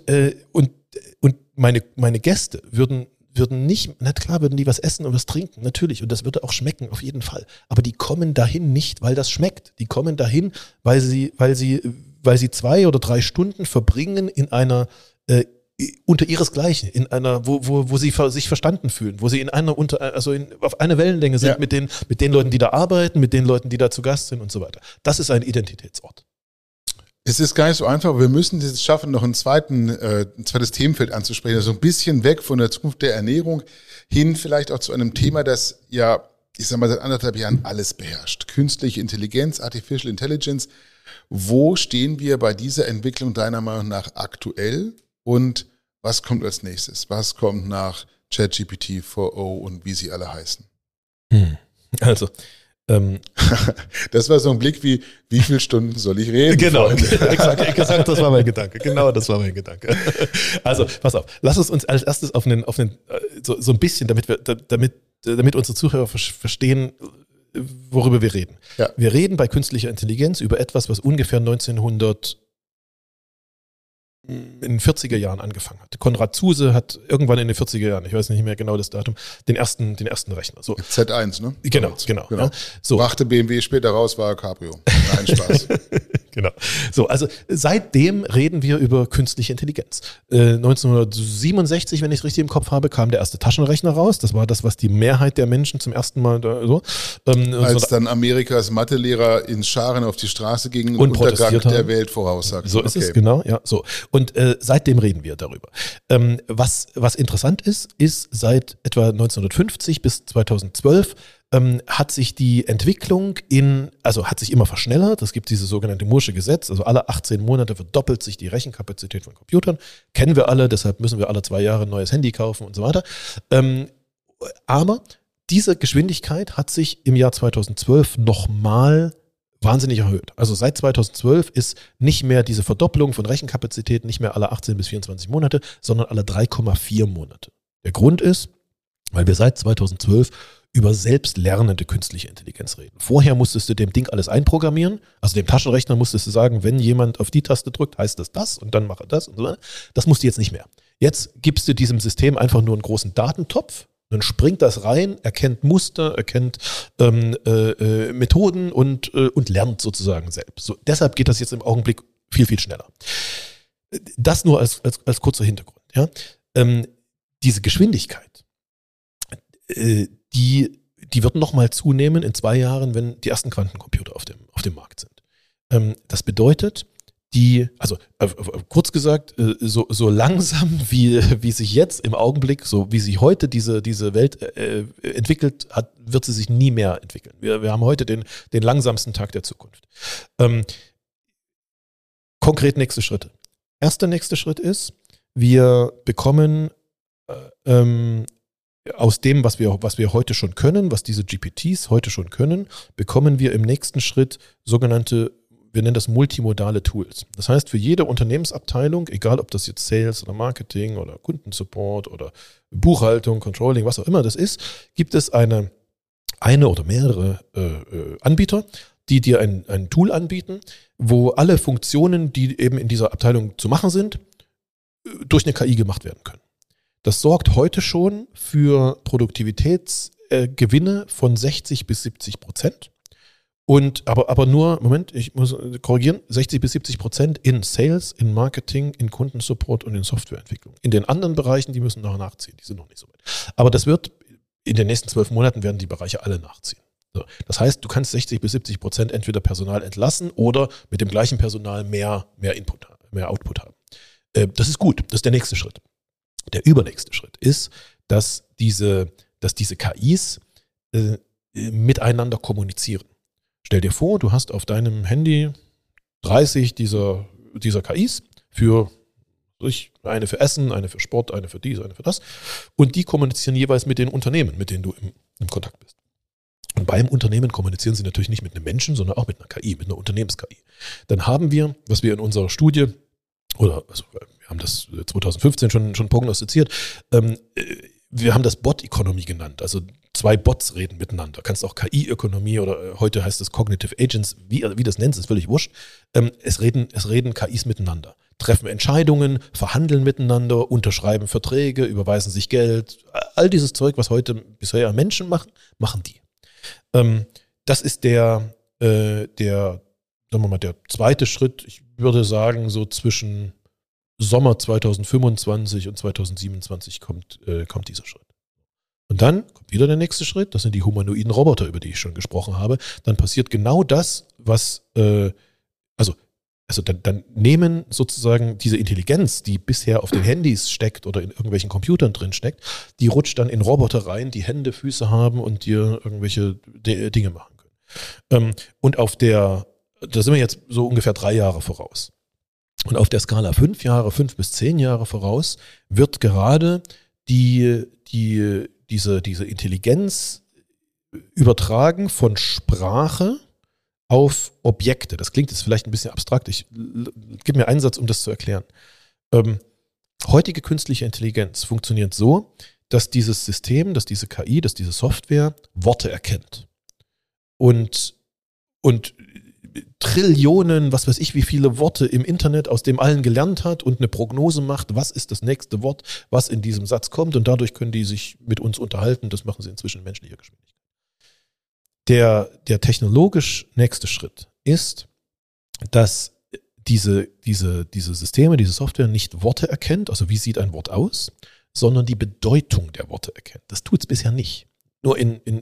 meine Gäste würden nicht, na klar, würden die was essen und was trinken, natürlich, und das würde auch schmecken, auf jeden Fall. Aber die kommen dahin nicht, weil das schmeckt. Die kommen dahin, weil sie 2 oder 3 Stunden verbringen in einer unter ihresgleichen, in einer, wo sie sich verstanden fühlen, wo sie in einer auf einer Wellenlänge sind mit den Leuten, die da arbeiten, mit den Leuten, die da zu Gast sind und so weiter. Das ist ein Identitätsort. Es ist gar nicht so einfach. Wir müssen es schaffen, noch ein zweites Themenfeld anzusprechen. Also ein bisschen weg von der Zukunft der Ernährung hin vielleicht auch zu einem Thema, das ja, ich sag mal, seit 1,5 Jahren alles beherrscht. Künstliche Intelligenz, Artificial Intelligence. Wo stehen wir bei dieser Entwicklung deiner Meinung nach aktuell? Und was kommt als nächstes? Was kommt nach ChatGPT 4o und wie sie alle heißen? Also, das war so ein Blick wie viele Stunden soll ich reden? Genau, exakt, das war mein Gedanke. Genau, das war mein Gedanke. Also, pass auf, lass uns als erstes auf so ein bisschen, damit unsere Zuhörer verstehen, worüber wir reden. Ja. Wir reden bei künstlicher Intelligenz über etwas, was ungefähr in den 40er Jahren angefangen hat. Konrad Zuse hat irgendwann in den 40er Jahren, ich weiß nicht mehr genau das Datum, den ersten Rechner. So. Z1, ne? Genau. Ja. So. Brachte BMW später raus, war Cabrio. Nein, Spaß. Genau. So, also seitdem reden wir über künstliche Intelligenz. 1967, wenn ich es richtig im Kopf habe, kam der erste Taschenrechner raus. Das war das, was die Mehrheit der Menschen zum ersten Mal als dann Amerikas Mathelehrer in Scharen auf die Straße gingen und Untergang der Welt voraussagten. So ist es, genau. Ja, so. Und seitdem reden wir darüber. Was interessant ist, seit etwa 1950 bis 2012 hat sich die Entwicklung hat sich immer verschnellert. Es gibt dieses sogenannte Moore'sche Gesetz, also alle 18 Monate verdoppelt sich die Rechenkapazität von Computern. Kennen wir alle, deshalb müssen wir alle 2 Jahre ein neues Handy kaufen und so weiter. Aber diese Geschwindigkeit hat sich im Jahr 2012 nochmal wahnsinnig erhöht. Also seit 2012 ist nicht mehr diese Verdoppelung von Rechenkapazität nicht mehr alle 18 bis 24 Monate, sondern alle 3,4 Monate. Der Grund ist, weil wir seit 2012 über selbstlernende künstliche Intelligenz reden. Vorher musstest du dem Ding alles einprogrammieren, also dem Taschenrechner musstest du sagen, wenn jemand auf die Taste drückt, heißt das und dann mache das und so weiter. Das musst du jetzt nicht mehr. Jetzt gibst du diesem System einfach nur einen großen Datentopf, dann springt das rein, erkennt Muster, erkennt Methoden und lernt sozusagen selbst. So, deshalb geht das jetzt im Augenblick viel, viel schneller. Das nur als kurzer Hintergrund. Ja? Diese Geschwindigkeit, die wird nochmal zunehmen in 2 Jahren, wenn die ersten Quantencomputer auf dem Markt sind. Das bedeutet, kurz gesagt, so langsam wie sich jetzt im Augenblick, so wie sich heute diese Welt entwickelt hat, wird sie sich nie mehr entwickeln. Wir haben heute den langsamsten Tag der Zukunft. Konkret nächste Schritte. Erster nächster Schritt ist, wir bekommen aus dem, was wir heute schon können, was diese GPTs heute schon können, bekommen wir im nächsten Schritt sogenannte, wir nennen das multimodale Tools. Das heißt, für jede Unternehmensabteilung, egal ob das jetzt Sales oder Marketing oder Kundensupport oder Buchhaltung, Controlling, was auch immer das ist, gibt es eine oder mehrere Anbieter, die dir ein Tool anbieten, wo alle Funktionen, die eben in dieser Abteilung zu machen sind, durch eine KI gemacht werden können. Das sorgt heute schon für Produktivitätsgewinne von 60-70%. Aber nur, Moment, ich muss korrigieren, 60-70% in Sales, in Marketing, in Kundensupport und in Softwareentwicklung. In den anderen Bereichen, die müssen noch nachziehen, die sind noch nicht so weit. Aber das wird, in den nächsten 12 Monaten werden die Bereiche alle nachziehen. So. Das heißt, du kannst 60-70% entweder Personal entlassen oder mit dem gleichen Personal mehr Input, mehr Output haben. Das ist gut, das ist der nächste Schritt. Der übernächste Schritt ist, dass diese KIs miteinander kommunizieren. Stell dir vor, du hast auf deinem Handy 30 dieser KIs eine für Essen, eine für Sport, eine für dies, eine für das. Und die kommunizieren jeweils mit den Unternehmen, mit denen du im Kontakt bist. Und beim Unternehmen kommunizieren sie natürlich nicht mit einem Menschen, sondern auch mit einer KI, mit einer Unternehmens-KI. Dann haben wir, was wir in unserer Studie, wir haben das 2015 schon prognostiziert, wir haben das Bot-Economy genannt. Also 2 Bots reden miteinander. Kannst auch KI-Ökonomie oder heute heißt es Cognitive Agents, wie das nennst, ist völlig wurscht. Es reden KIs miteinander. Treffen Entscheidungen, verhandeln miteinander, unterschreiben Verträge, überweisen sich Geld. All dieses Zeug, was heute bisher Menschen machen, machen die. Das ist der zweite Schritt. Ich würde sagen, so zwischen Sommer 2025 und 2027 kommt dieser Schritt. Und dann kommt wieder der nächste Schritt. Das sind die humanoiden Roboter, über die ich schon gesprochen habe. Dann passiert genau das, was dann nehmen sozusagen diese Intelligenz, die bisher auf den Handys steckt oder in irgendwelchen Computern drin steckt, die rutscht dann in Roboter rein, die Hände, Füße haben und dir irgendwelche Dinge machen können. Und da sind wir jetzt so ungefähr 3 Jahre voraus. Und auf der Skala 5 bis 10 Jahre voraus wird gerade diese Intelligenz übertragen von Sprache auf Objekte. Das klingt jetzt vielleicht ein bisschen abstrakt. Ich gebe mir einen Satz, um das zu erklären. Heutige künstliche Intelligenz funktioniert so, dass dieses System, dass diese KI, dass diese Software Worte erkennt. Und Trillionen, was weiß ich, wie viele Worte im Internet aus dem allen gelernt hat und eine Prognose macht, was ist das nächste Wort, was in diesem Satz kommt, und dadurch können die sich mit uns unterhalten. Das machen sie inzwischen in menschlicher Geschwindigkeit. Der technologisch nächste Schritt ist, dass diese Systeme, diese Software nicht Worte erkennt, also wie sieht ein Wort aus, sondern die Bedeutung der Worte erkennt. Das tut es bisher nicht. Nur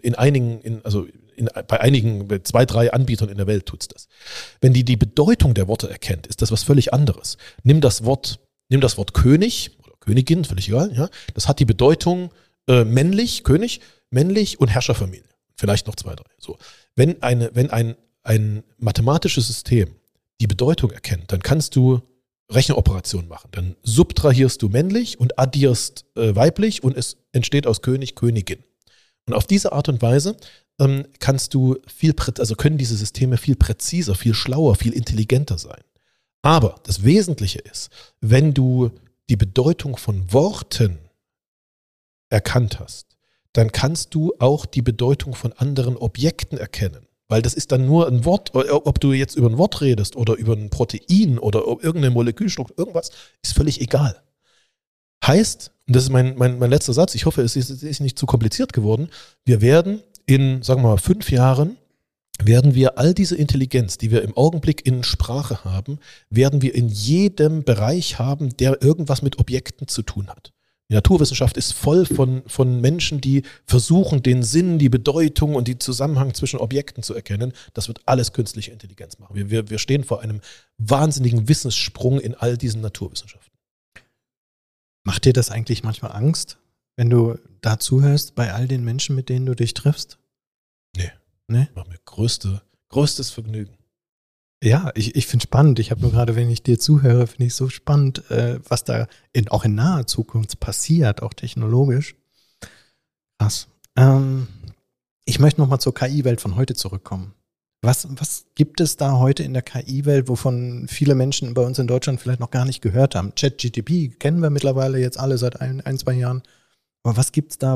bei einigen 2, 3 Anbietern in der Welt tut es das. Wenn die Bedeutung der Worte erkennt, ist das was völlig anderes. Nimm das Wort König oder Königin, völlig egal, ja, das hat die Bedeutung männlich, König, männlich und Herrscherfamilie. Vielleicht noch 2, 3. So. Wenn ein mathematisches System die Bedeutung erkennt, dann kannst du Rechenoperationen machen. Dann subtrahierst du männlich und addierst weiblich und es entsteht aus König, Königin. Und auf diese Art und Weise können diese Systeme viel präziser, viel schlauer, viel intelligenter sein. Aber das Wesentliche ist, wenn du die Bedeutung von Worten erkannt hast, dann kannst du auch die Bedeutung von anderen Objekten erkennen. Weil das ist dann nur ein Wort, ob du jetzt über ein Wort redest oder über ein Protein oder irgendeine Molekülstruktur, irgendwas, ist völlig egal. Heißt, und das ist mein letzter Satz, ich hoffe, es ist nicht zu kompliziert geworden, wir werden in, sagen wir mal, 5 Jahren, werden wir all diese Intelligenz, die wir im Augenblick in Sprache haben, werden wir in jedem Bereich haben, der irgendwas mit Objekten zu tun hat. Die Naturwissenschaft ist voll von Menschen, die versuchen, den Sinn, die Bedeutung und den Zusammenhang zwischen Objekten zu erkennen. Das wird alles künstliche Intelligenz machen. Wir stehen vor einem wahnsinnigen Wissenssprung in all diesen Naturwissenschaften. Macht dir das eigentlich manchmal Angst, wenn du da zuhörst, bei all den Menschen, mit denen du dich triffst? Nee? Macht mir größtes Vergnügen. Ja, ich finde es spannend. Ich habe nur gerade, wenn ich dir zuhöre, finde ich so spannend, was da auch in naher Zukunft passiert, auch technologisch. Krass. Ich möchte nochmal zur KI-Welt von heute zurückkommen. Was gibt es da heute in der KI-Welt, wovon viele Menschen bei uns in Deutschland vielleicht noch gar nicht gehört haben? ChatGPT kennen wir mittlerweile jetzt alle seit 1-2 Jahren. Aber was gibt's da?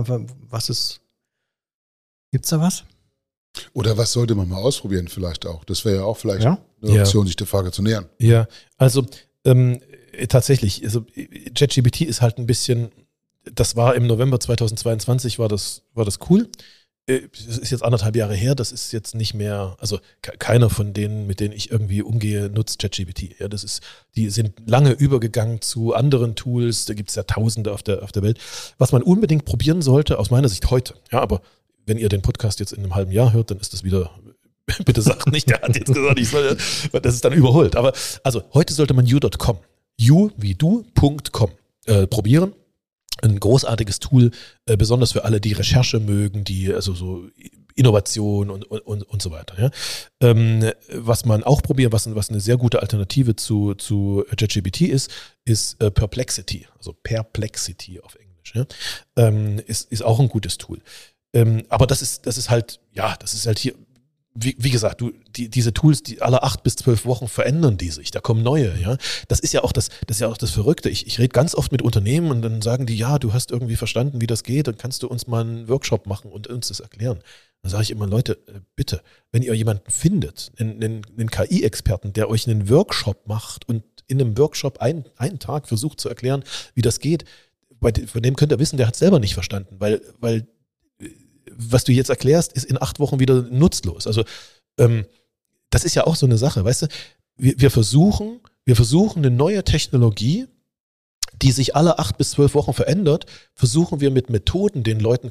Gibt's da was? Oder was sollte man mal ausprobieren vielleicht auch? Das wäre ja auch vielleicht eine Option, sich der Frage zu nähern. Ja, also tatsächlich, also ChatGPT ist halt ein bisschen, das war im November 2022, war das cool. Das ist jetzt 1,5 Jahre her, das ist jetzt nicht mehr, also keiner von denen, mit denen ich irgendwie umgehe, nutzt ChatGPT. Ja, die sind lange übergegangen zu anderen Tools, da gibt es ja Tausende auf der Welt. Was man unbedingt probieren sollte, aus meiner Sicht heute, ja, aber wenn ihr den Podcast jetzt in einem halben Jahr hört, dann ist das wieder, bitte sagt nicht, der hat jetzt gesagt, das ist dann überholt. Aber also heute sollte man U.com. you.com probieren. Ein großartiges Tool, besonders für alle, die Recherche mögen, die also so Innovation und so weiter. Ja. Was man auch probiert, was eine sehr gute Alternative zu ChatGPT ist Perplexity, also Perplexity auf Englisch. Ja. Ist auch ein gutes Tool. Aber das ist halt hier, wie gesagt, diese Tools, die alle 8 bis 12 Wochen verändern die sich, da kommen neue, ja. Das ist ja auch das Verrückte. Ich rede ganz oft mit Unternehmen und dann sagen die, ja, du hast irgendwie verstanden, wie das geht, dann kannst du uns mal einen Workshop machen und uns das erklären. Dann sage ich immer, Leute, bitte, wenn ihr jemanden findet, einen KI-Experten, der euch einen Workshop macht und in einem Workshop einen Tag versucht zu erklären, wie das geht, von dem könnt ihr wissen, der hat es selber nicht verstanden, weil was du jetzt erklärst, ist in 8 Wochen wieder nutzlos. Also das ist ja auch so eine Sache, weißt du, wir versuchen eine neue Technologie, die sich alle 8 bis 12 Wochen verändert, versuchen wir mit Methoden den Leuten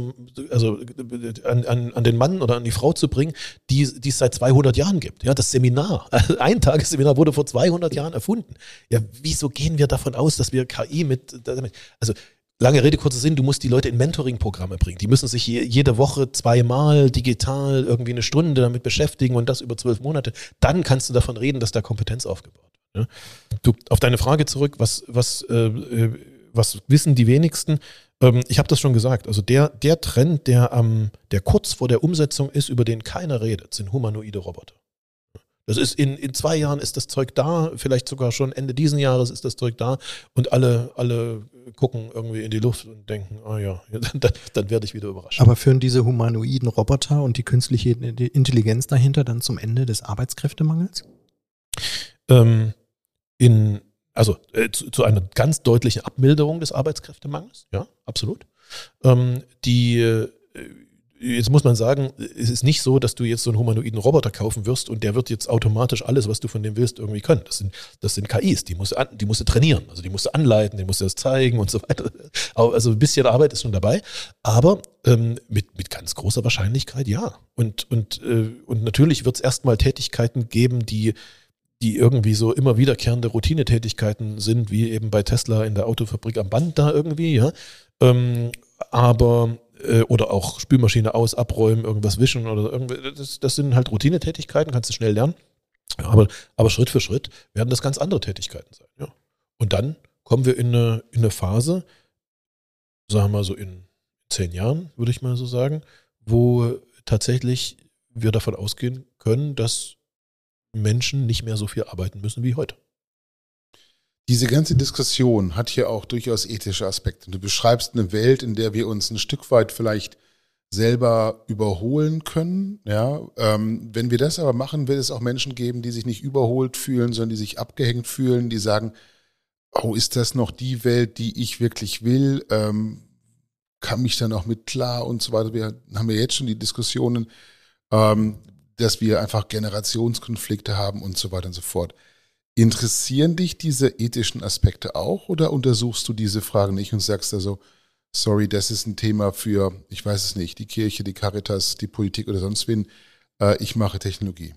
an den Mann oder an die Frau zu bringen, die es seit 200 Jahren gibt. Ja, das Seminar, ein Tagesseminar wurde vor 200 Jahren erfunden. Ja, wieso gehen wir davon aus, dass wir KI also lange Rede, kurzer Sinn, du musst die Leute in Mentoring-Programme bringen. Die müssen sich jede Woche 2-mal digital irgendwie eine Stunde damit beschäftigen und das über 12 Monate. Dann kannst du davon reden, dass da Kompetenz aufgebaut wird. Ja? Auf deine Frage zurück, was wissen die wenigsten? Ich habe das schon gesagt. Also der Trend, der kurz vor der Umsetzung ist, über den keiner redet, sind humanoide Roboter. Das ist in 2 Jahren ist das Zeug da, vielleicht sogar schon Ende diesen Jahres ist das Zeug da und alle gucken irgendwie in die Luft und denken, dann werde ich wieder überrascht. Aber führen diese humanoiden Roboter und die künstliche Intelligenz dahinter dann zum Ende des Arbeitskräftemangels? Zu einer ganz deutlichen Abmilderung des Arbeitskräftemangels, ja, absolut. Jetzt muss man sagen, es ist nicht so, dass du jetzt so einen humanoiden Roboter kaufen wirst und der wird jetzt automatisch alles, was du von dem willst, irgendwie können. Das sind KIs, die musst du trainieren, also die musst du anleiten, die musst du das zeigen und so weiter. Also ein bisschen Arbeit ist schon dabei, aber mit ganz großer Wahrscheinlichkeit ja. Und natürlich wird es erstmal Tätigkeiten geben, die irgendwie so immer wiederkehrende Routinetätigkeiten sind, wie eben bei Tesla in der Autofabrik am Band da irgendwie, ja. Oder auch Spülmaschine aus, abräumen, irgendwas wischen oder irgendwas. Das sind halt Routinetätigkeiten, kannst du schnell lernen. Aber Schritt für Schritt werden das ganz andere Tätigkeiten sein. Ja. Und dann kommen wir in eine Phase, sagen wir mal so in 10 Jahren, würde ich mal so sagen, wo tatsächlich wir davon ausgehen können, dass Menschen nicht mehr so viel arbeiten müssen wie heute. Diese ganze Diskussion hat hier auch durchaus ethische Aspekte. Du beschreibst eine Welt, in der wir uns ein Stück weit vielleicht selber überholen können. Ja, wenn wir das aber machen, wird es auch Menschen geben, die sich nicht überholt fühlen, sondern die sich abgehängt fühlen, die sagen, oh, ist das noch die Welt, die ich wirklich will? Kann mich dann auch mit klar und so weiter. Wir haben ja jetzt schon die Diskussionen, dass wir einfach Generationskonflikte haben und so weiter und so fort. Interessieren dich diese ethischen Aspekte auch oder untersuchst du diese Fragen nicht und sagst also, sorry, das ist ein Thema für, ich weiß es nicht, die Kirche, die Caritas, die Politik oder sonst wen, ich mache Technologie?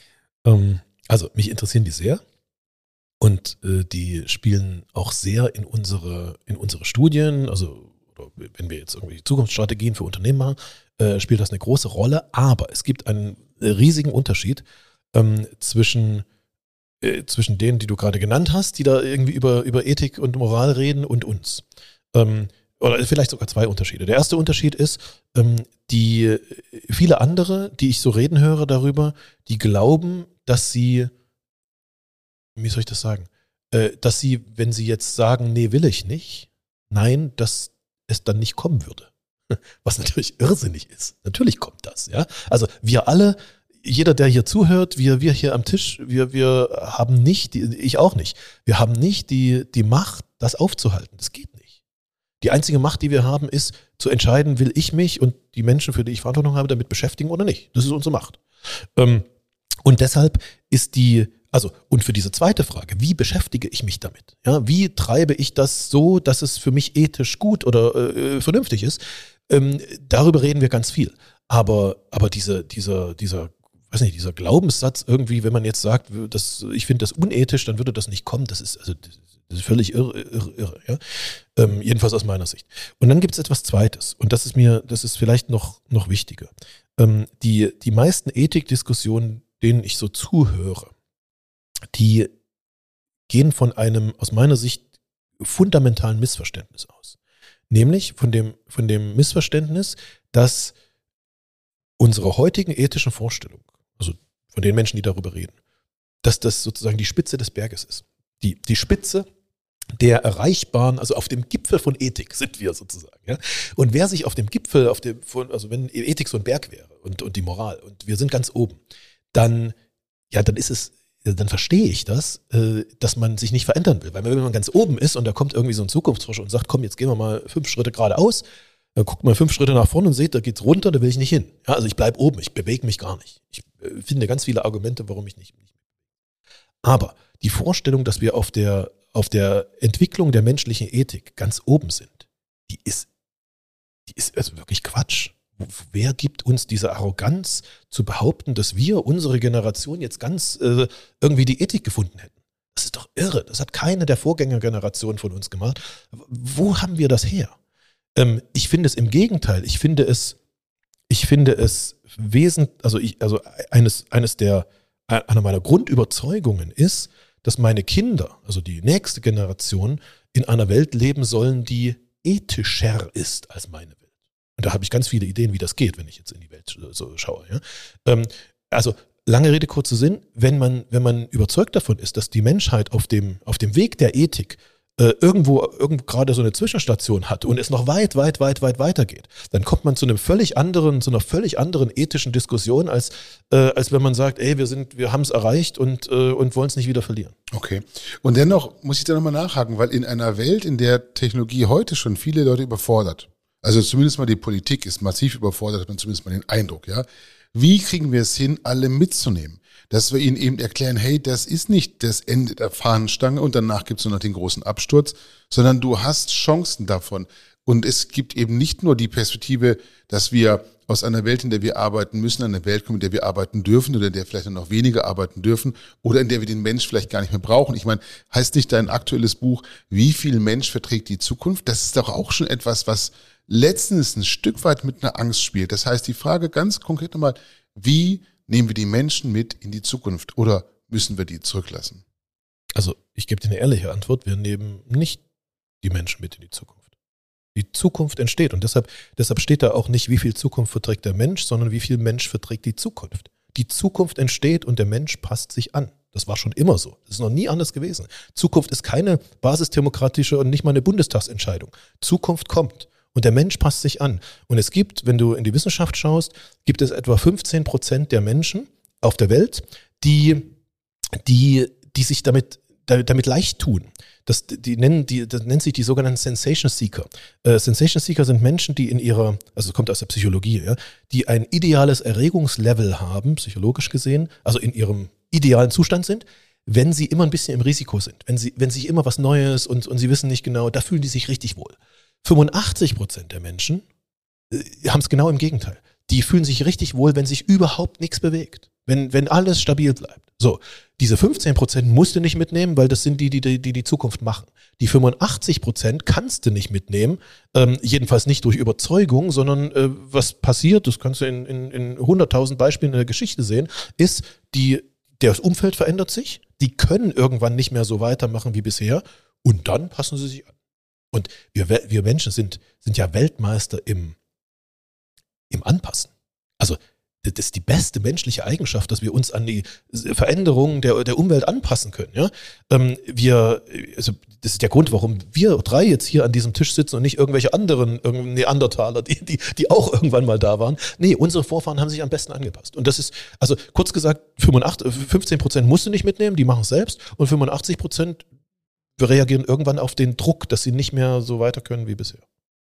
Also mich interessieren die sehr und die spielen auch sehr in unsere Studien, also wenn wir jetzt irgendwie Zukunftsstrategien für Unternehmen machen, spielt das eine große Rolle, aber es gibt einen riesigen Unterschied zwischen denen, die du gerade genannt hast, die da irgendwie über Ethik und Moral reden und uns. Oder vielleicht sogar 2 Unterschiede. Der erste Unterschied ist, die viele andere, die ich so reden höre darüber, die glauben, dass sie, wie soll ich das sagen, dass sie, wenn sie jetzt sagen, nee, will ich nicht, nein, dass es dann nicht kommen würde. Was natürlich irrsinnig ist. Natürlich kommt das, ja. Also wir alle, jeder, der hier zuhört, wir hier am Tisch, wir haben nicht, ich auch nicht, wir haben nicht die Macht, das aufzuhalten. Das geht nicht. Die einzige Macht, die wir haben, ist zu entscheiden, will ich mich und die Menschen, für die ich Verantwortung habe, damit beschäftigen oder nicht. Das ist unsere Macht. Und deshalb ist und für diese zweite Frage, wie beschäftige ich mich damit? Ja, wie treibe ich das so, dass es für mich ethisch gut oder vernünftig ist? Darüber reden wir ganz viel. Aber dieser weiß nicht, dieser Glaubenssatz irgendwie, wenn man jetzt sagt, ich finde das unethisch, dann würde das nicht kommen. Das ist völlig irre. Ja? Jedenfalls aus meiner Sicht. Und dann gibt es etwas Zweites. Und das ist vielleicht noch wichtiger. Die meisten Ethikdiskussionen, denen ich so zuhöre, die gehen von einem, aus meiner Sicht, fundamentalen Missverständnis aus. Nämlich von dem Missverständnis, dass unsere heutigen ethischen Vorstellungen, also von den Menschen, die darüber reden, dass das sozusagen die Spitze des Berges ist. Die Spitze der erreichbaren, also auf dem Gipfel von Ethik sind wir sozusagen. Ja? Und wer sich auf dem Gipfel, also wenn Ethik so ein Berg wäre und die Moral und wir sind ganz oben, dann verstehe ich das, dass man sich nicht verändern will. Weil wenn man ganz oben ist und da kommt irgendwie so ein Zukunftsforscher und sagt, komm, jetzt gehen wir mal 5 Schritte geradeaus, guckt mal 5 Schritte nach vorne und seht, da geht's runter, da will ich nicht hin. Ja, also ich bleibe oben, ich bewege mich gar nicht. Ich finde ganz viele Argumente, warum ich nicht. Aber die Vorstellung, dass wir auf der Entwicklung der menschlichen Ethik ganz oben sind, die ist also wirklich Quatsch. Wer gibt uns diese Arroganz zu behaupten, dass wir, unsere Generation, jetzt ganz irgendwie die Ethik gefunden hätten? Das ist doch irre. Das hat keine der Vorgängergenerationen von uns gemacht. Wo haben wir das her? Ich finde es im Gegenteil. Ich finde es wesentlich, einer meiner Grundüberzeugungen ist, dass meine Kinder, also die nächste Generation, in einer Welt leben sollen, die ethischer ist als meine Welt. Und da habe ich ganz viele Ideen, wie das geht, wenn ich jetzt in die Welt so schaue. Ja? Also lange Rede, kurzer Sinn, wenn man überzeugt davon ist, dass die Menschheit auf dem Weg der Ethik irgendwo gerade so eine Zwischenstation hat und es noch weit weitergeht, dann kommt man zu einer völlig anderen ethischen Diskussion, als wenn man sagt, ey, wir haben es erreicht und wollen es nicht wieder verlieren. Okay. Und dennoch muss ich da nochmal nachhaken, weil in einer Welt, in der Technologie heute schon viele Leute überfordert, also zumindest mal die Politik ist massiv überfordert, hat man zumindest mal den Eindruck, ja. Wie kriegen wir es hin, alle mitzunehmen? Dass wir ihnen eben erklären, hey, das ist nicht das Ende der Fahnenstange und danach gibt es nur noch den großen Absturz, sondern du hast Chancen davon. Und es gibt eben nicht nur die Perspektive, dass wir aus einer Welt, in der wir arbeiten müssen, eine Welt kommen, in der wir arbeiten dürfen oder in der vielleicht noch weniger arbeiten dürfen oder in der wir den Mensch vielleicht gar nicht mehr brauchen. Ich meine, heißt nicht dein aktuelles Buch, wie viel Mensch verträgt die Zukunft? Das ist doch auch schon etwas, was letztens ein Stück weit mit einer Angst spielt. Das heißt, die Frage ganz konkret nochmal, wie nehmen wir die Menschen mit in die Zukunft oder müssen wir die zurücklassen? Also ich gebe dir eine ehrliche Antwort, wir nehmen nicht die Menschen mit in die Zukunft. Die Zukunft entsteht und deshalb steht da auch nicht, wie viel Zukunft verträgt der Mensch, sondern wie viel Mensch verträgt die Zukunft. Die Zukunft entsteht und der Mensch passt sich an. Das war schon immer so. Das ist noch nie anders gewesen. Zukunft ist keine basisdemokratische und nicht mal eine Bundestagsentscheidung. Zukunft kommt. Und der Mensch passt sich an. Und es gibt, wenn du in die Wissenschaft schaust, gibt es etwa 15% der Menschen auf der Welt, die sich damit leicht tun. Das nennt sich die sogenannten Sensation Seeker. Sensation Seeker sind Menschen, die also es kommt aus der Psychologie, ja, die ein ideales Erregungslevel haben, psychologisch gesehen, also in ihrem idealen Zustand sind, wenn sie immer ein bisschen im Risiko sind. Wenn sich immer was Neues und sie wissen nicht genau, da fühlen die sich richtig wohl. 85% der Menschen haben es genau im Gegenteil. Die fühlen sich richtig wohl, wenn sich überhaupt nichts bewegt. Wenn alles stabil bleibt. So, diese 15% musst du nicht mitnehmen, weil das sind die Zukunft machen. Die 85% kannst du nicht mitnehmen, jedenfalls nicht durch Überzeugung, sondern was passiert, das kannst du in 100.000 Beispielen in der Geschichte sehen, ist, das Umfeld verändert sich, die können irgendwann nicht mehr so weitermachen wie bisher und dann passen sie sich an. Und wir Menschen sind ja Weltmeister im Anpassen. Also das ist die beste menschliche Eigenschaft, dass wir uns an die Veränderungen der Umwelt anpassen können. Ja? Das ist der Grund, warum wir 3 jetzt hier an diesem Tisch sitzen und nicht irgendwelche anderen Neandertaler, die auch irgendwann mal da waren. Nee, unsere Vorfahren haben sich am besten angepasst. Und das ist, also kurz gesagt, 15% musst du nicht mitnehmen, die machen es selbst und 85% wir reagieren irgendwann auf den Druck, dass sie nicht mehr so weiter können wie bisher.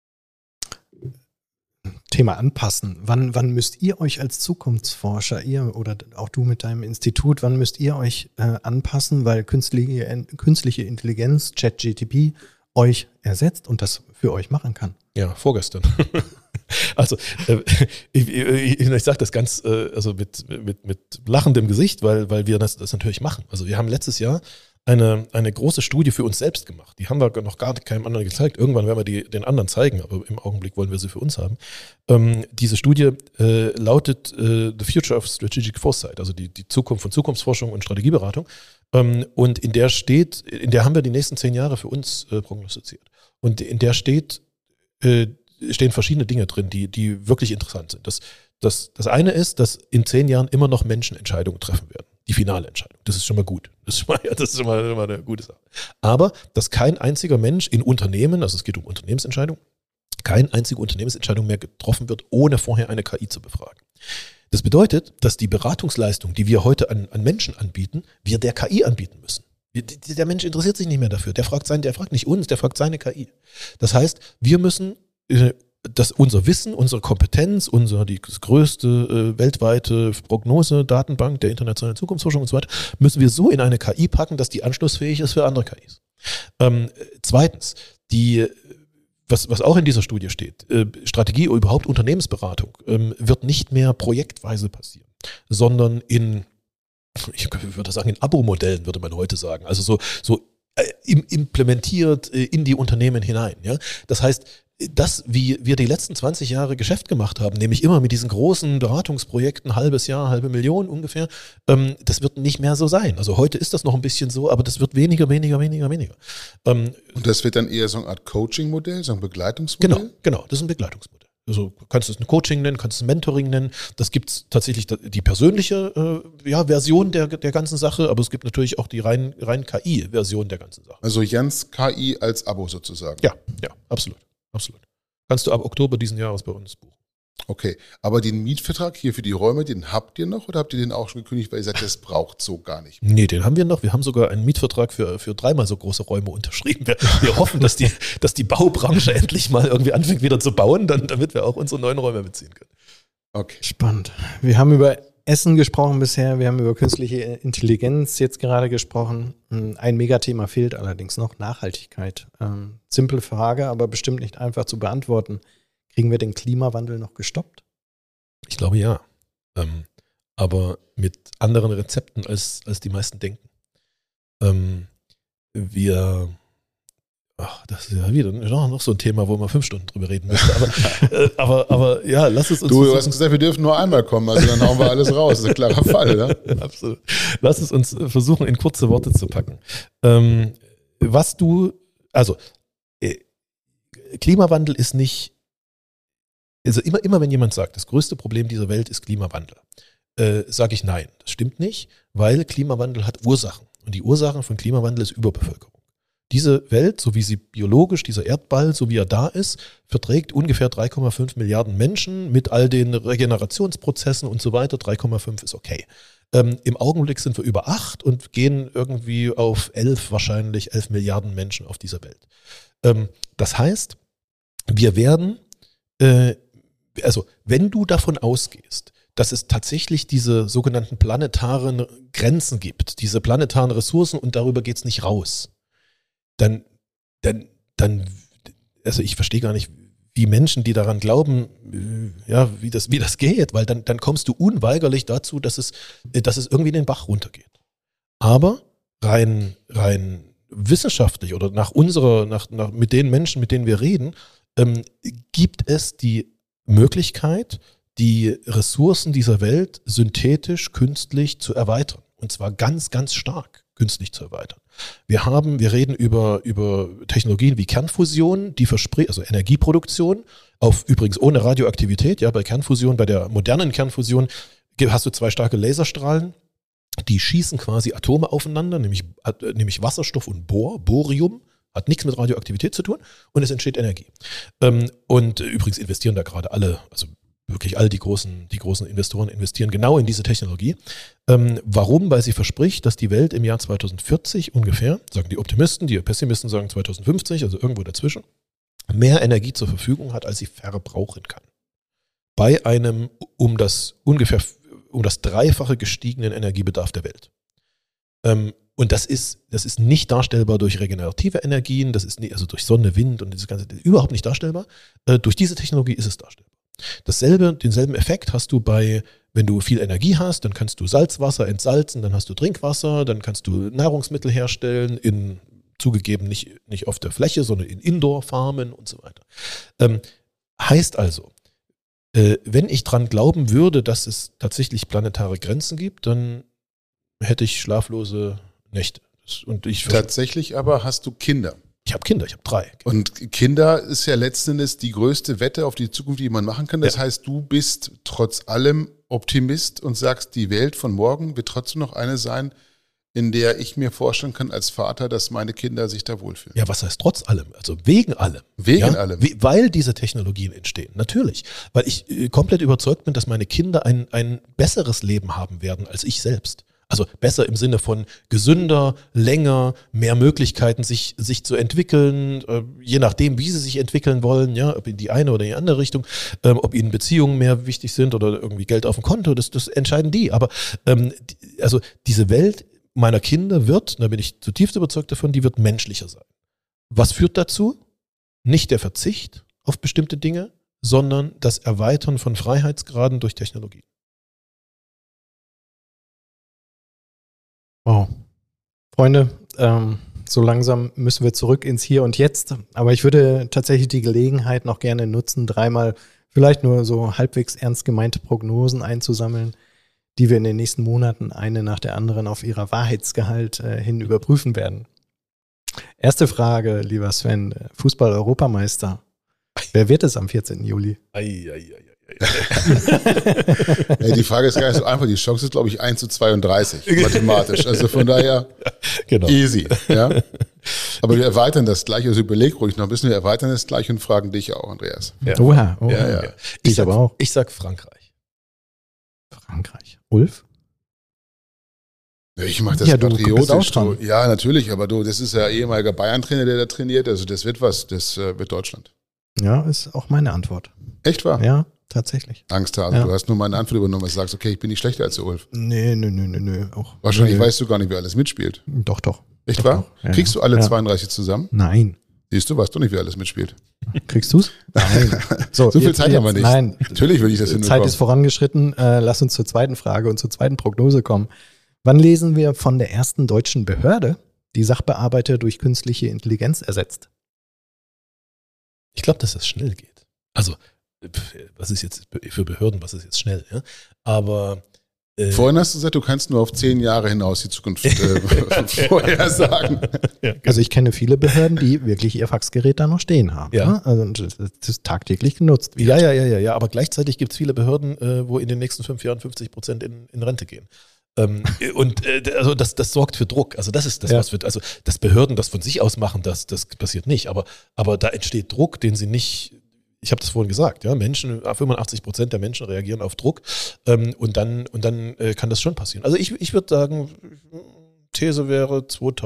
Thema Anpassen. Wann müsst ihr euch als Zukunftsforscher, ihr oder auch du mit deinem Institut, wann müsst ihr euch anpassen, weil künstliche Intelligenz, ChatGPT, euch ersetzt und das für euch machen kann? Ja, vorgestern. Also ich sage das ganz also mit lachendem Gesicht, weil wir das natürlich machen. Also wir haben letztes Jahr eine große Studie für uns selbst gemacht. Die haben wir noch gar keinem anderen gezeigt. Irgendwann werden wir die den anderen zeigen, aber im Augenblick wollen wir sie für uns haben. Diese Studie lautet The Future of Strategic Foresight, also die Zukunft von Zukunftsforschung und Strategieberatung. Und in der haben wir die nächsten 10 Jahre für uns prognostiziert. Und in der stehen verschiedene Dinge drin, die wirklich interessant sind. Das eine ist, dass in 10 Jahren immer noch Menschen Entscheidungen treffen werden. Die finale Entscheidung. Das ist schon mal gut. Das ist schon mal eine gute Sache. Aber, dass kein einziger Mensch in Unternehmen, also es geht um Unternehmensentscheidungen, keine einzige Unternehmensentscheidung mehr getroffen wird, ohne vorher eine KI zu befragen. Das bedeutet, dass die Beratungsleistung, die wir heute an Menschen anbieten, wir der KI anbieten müssen. Der Mensch interessiert sich nicht mehr dafür. Der fragt nicht uns, der fragt seine KI. Das heißt, wir müssen unser Wissen, unsere Kompetenz, die größte weltweite Prognose-Datenbank der internationalen Zukunftsforschung und so weiter, müssen wir so in eine KI packen, dass die anschlussfähig ist für andere KIs. Zweitens, was auch in dieser Studie steht, Strategie, überhaupt Unternehmensberatung, wird nicht mehr projektweise passieren, sondern ich würde sagen, in Abo-Modellen, würde man heute sagen. Also so implementiert in die Unternehmen hinein. Ja? Das heißt, das, wie wir die letzten 20 Jahre Geschäft gemacht haben, nämlich immer mit diesen großen Beratungsprojekten, halbes Jahr, 500.000 ungefähr, das wird nicht mehr so sein. Also heute ist das noch ein bisschen so, aber das wird weniger. Und das wird dann eher so eine Art Coaching-Modell, so ein Begleitungsmodell? Genau, das ist ein Begleitungsmodell. Also kannst du es ein Coaching nennen, kannst du es ein Mentoring nennen. Das gibt es tatsächlich die persönliche Version der ganzen Sache, aber es gibt natürlich auch die rein KI-Version der ganzen Sache. Also Jans KI als Abo sozusagen? Ja, absolut. Kannst du ab Oktober diesen Jahres bei uns buchen. Okay, aber den Mietvertrag hier für die Räume, den habt ihr noch oder habt ihr den auch schon gekündigt, weil ihr sagt, das braucht so gar nicht? Nee, den haben wir noch. Wir haben sogar einen Mietvertrag für 3-mal so große Räume unterschrieben. Wir hoffen, dass die Baubranche endlich mal irgendwie anfängt wieder zu bauen, damit wir auch unsere neuen Räume beziehen können. Okay. Spannend. Wir haben über Essen gesprochen bisher, wir haben über künstliche Intelligenz jetzt gerade gesprochen. Ein Megathema fehlt allerdings noch, Nachhaltigkeit. Simple Frage, aber bestimmt nicht einfach zu beantworten. Kriegen wir den Klimawandel noch gestoppt? Ich glaube ja, aber mit anderen Rezepten, als die meisten denken. Das ist ja wieder noch so ein Thema, wo man 5 Stunden drüber reden müsste. Aber ja, lass es uns. Du hast gesagt, wir dürfen nur einmal kommen, also dann hauen wir alles raus. Das ist ein klarer Fall, ne? Absolut. Lass es uns versuchen, in kurze Worte zu packen. Klimawandel ist nicht, also immer wenn jemand sagt, das größte Problem dieser Welt ist Klimawandel, sage ich nein, das stimmt nicht, weil Klimawandel hat Ursachen. Und die Ursachen von Klimawandel ist Überbevölkerung. Diese Welt, so wie sie biologisch, dieser Erdball, so wie er da ist, verträgt ungefähr 3,5 Milliarden Menschen mit all den Regenerationsprozessen und so weiter. 3,5 ist okay. Im Augenblick sind wir über 8 und gehen irgendwie auf 11 Milliarden Menschen auf dieser Welt. Das heißt, wir werden, wenn du davon ausgehst, dass es tatsächlich diese sogenannten planetaren Grenzen gibt, diese planetaren Ressourcen und darüber geht es nicht raus, dann, also ich verstehe gar nicht, wie Menschen, die daran glauben, wie das geht, weil dann kommst du unweigerlich dazu, dass es irgendwie in den Bach runtergeht. Aber rein wissenschaftlich oder mit den Menschen, mit denen wir reden, gibt es die Möglichkeit, die Ressourcen dieser Welt synthetisch, künstlich zu erweitern. Und zwar ganz, ganz stark künstlich zu erweitern. Wir reden über Technologien wie Kernfusion, die also Energieproduktion, übrigens ohne Radioaktivität, ja, bei Kernfusion, bei der modernen Kernfusion hast du 2 starke Laserstrahlen, die schießen quasi Atome aufeinander, nämlich Wasserstoff und Borium, hat nichts mit Radioaktivität zu tun und es entsteht Energie. Und übrigens investieren da gerade alle, also wirklich all die großen Investoren investieren genau in diese Technologie. Warum? Weil sie verspricht, dass die Welt im Jahr 2040 ungefähr, sagen die Optimisten, die Pessimisten sagen 2050, also irgendwo dazwischen, mehr Energie zur Verfügung hat, als sie verbrauchen kann. Bei einem um das Dreifache gestiegenen Energiebedarf der Welt. Und das ist nicht darstellbar durch regenerative Energien, das ist nicht, also durch Sonne, Wind und das Ganze, überhaupt nicht darstellbar. Durch diese Technologie ist es darstellbar. Denselben Effekt hast du wenn du viel Energie hast, dann kannst du Salzwasser entsalzen, dann hast du Trinkwasser, dann kannst du Nahrungsmittel herstellen, zugegeben nicht auf der Fläche, sondern in Indoor-Farmen und so weiter. Heißt also, wenn ich dran glauben würde, dass es tatsächlich planetare Grenzen gibt, dann hätte ich schlaflose Nächte. Tatsächlich aber hast du Kinder. Ich habe Kinder, ich habe 3. Und Kinder ist ja letzten Endes die größte Wette auf die Zukunft, die man machen kann. Das heißt, du bist trotz allem Optimist und sagst, die Welt von morgen wird trotzdem noch eine sein, in der ich mir vorstellen kann als Vater, dass meine Kinder sich da wohlfühlen. Ja, was heißt trotz allem? Also wegen allem. Wegen allem. Weil diese Technologien entstehen, natürlich. Weil ich komplett überzeugt bin, dass meine Kinder ein besseres Leben haben werden als ich selbst. Also besser im Sinne von gesünder, länger, mehr Möglichkeiten, sich zu entwickeln, je nachdem, wie sie sich entwickeln wollen, ja, ob in die eine oder in die andere Richtung, ob ihnen Beziehungen mehr wichtig sind oder irgendwie Geld auf dem Konto, das entscheiden die. Aber also diese Welt meiner Kinder wird, da bin ich zutiefst überzeugt davon, die wird menschlicher sein. Was führt dazu? Nicht der Verzicht auf bestimmte Dinge, sondern das Erweitern von Freiheitsgraden durch Technologie. Wow. Freunde, so langsam müssen wir zurück ins Hier und Jetzt. Aber ich würde tatsächlich die Gelegenheit noch gerne nutzen, 3-mal vielleicht nur so halbwegs ernst gemeinte Prognosen einzusammeln, die wir in den nächsten Monaten eine nach der anderen auf ihrer Wahrheitsgehalt hin überprüfen werden. Erste Frage, lieber Sven, Fußball-Europameister. Wer wird es am 14. Juli? Die Frage ist gar nicht so einfach. Die Chance ist, glaube ich, 1:32 mathematisch. Also von daher Genau. Easy. Ja? Aber wir erweitern das gleich. Also überleg ruhig noch ein bisschen. Wir erweitern das gleich und fragen dich auch, Andreas. Ja. Oha. Ja. Ich aber auch. Ich sag Frankreich. Frankreich. Ulf? Ich mache das patriotisch. Ja, natürlich. Aber das ist ja ehemaliger Bayern-Trainer, der da trainiert. Also das wird was. Das wird Deutschland. Ja, ist auch meine Antwort. Echt wahr? Ja, tatsächlich. Angsthase. Ja. Du hast nur meine Antwort übernommen, dass du sagst, okay, ich bin nicht schlechter als der Ulf. Nee. Auch. Wahrscheinlich weißt du gar nicht, wer alles mitspielt. Doch. Echt wahr? Ja, kriegst du alle 32 zusammen? Nein. Siehst du, weißt du nicht, wer alles mitspielt? Kriegst du's? Nein. So viel Zeit haben wir nicht. Nein. Natürlich will ich das hinbekommen. Zeit ist vorangeschritten. Lass uns zur zweiten Frage und zur zweiten Prognose kommen. Wann lesen wir von der ersten deutschen Behörde, die Sachbearbeiter durch künstliche Intelligenz ersetzt? Ich glaube, dass das schnell geht. Also, was ist jetzt für Behörden, was ist jetzt schnell? Ja? Aber vorhin hast du gesagt, du kannst nur auf 10 Jahre hinaus die Zukunft vorhersagen. Ja, also ich kenne viele Behörden, die wirklich ihr Faxgerät da noch stehen haben. Ja. Ne? Also das tagtäglich genutzt wird. Ja. Aber gleichzeitig gibt es viele Behörden, wo in den nächsten 5 Jahren 50% in Rente gehen. Also das sorgt für Druck. Also das ist das, was wird. Also dass Behörden das von sich aus machen, das passiert nicht. Aber da entsteht Druck, den sie nicht. Ich habe das vorhin gesagt. Ja, 85% der Menschen reagieren auf Druck und dann kann das schon passieren. Also ich würde sagen, These wäre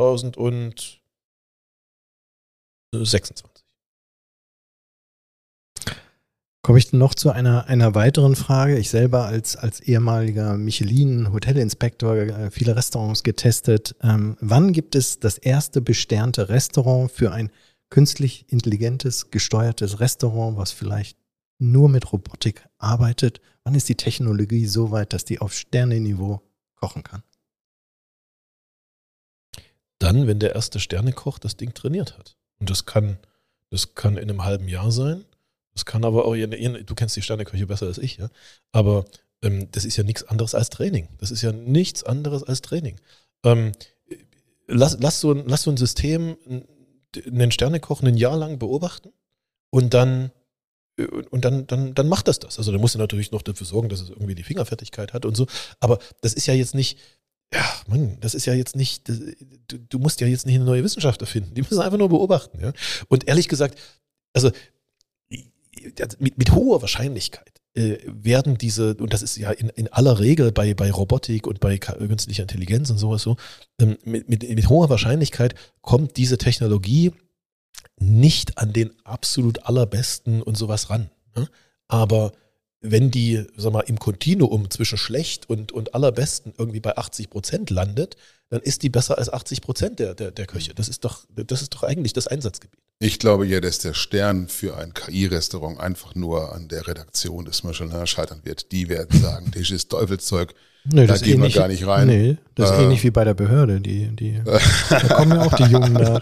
2026. Komme ich noch zu einer weiteren Frage. Ich selber als ehemaliger Michelin-Hotelinspektor viele Restaurants getestet. Wann gibt es das erste besternte Restaurant für ein künstlich intelligentes, gesteuertes Restaurant, was vielleicht nur mit Robotik arbeitet? Wann ist die Technologie so weit, dass die auf Sternenniveau kochen kann? Dann, wenn der erste Sternekoch das Ding trainiert hat. Und das kann in einem halben Jahr sein. Das kann aber auch, du kennst die Sterneköche besser als ich, ja. Aber das ist ja nichts anderes als Training. Lass so ein System einen Sternekoch ein Jahr lang beobachten und dann macht das. Also dann musst du natürlich noch dafür sorgen, dass es irgendwie die Fingerfertigkeit hat und so. Aber das ist ja jetzt nicht, du musst ja jetzt nicht eine neue Wissenschaft erfinden. Die müssen einfach nur beobachten, ja. Und ehrlich gesagt, also mit hoher Wahrscheinlichkeit werden diese, und das ist ja in aller Regel bei Robotik und bei künstlicher Intelligenz und sowas so, mit hoher Wahrscheinlichkeit kommt diese Technologie nicht an den absolut allerbesten und sowas ran. Ne? Aber wenn die, sag mal, im Kontinuum zwischen schlecht und allerbesten irgendwie bei 80% landet, dann ist die besser als 80% der Köche. Das ist doch eigentlich das Einsatzgebiet. Ich glaube ja, dass der Stern für ein KI-Restaurant einfach nur an der Redaktion des Michelin scheitern wird. Die werden sagen, das ist Teufelszeug, Nee, da gehen wir gar nicht rein. Nee, das ist ähnlich wie bei der Behörde. Da kommen ja auch die Jungen da.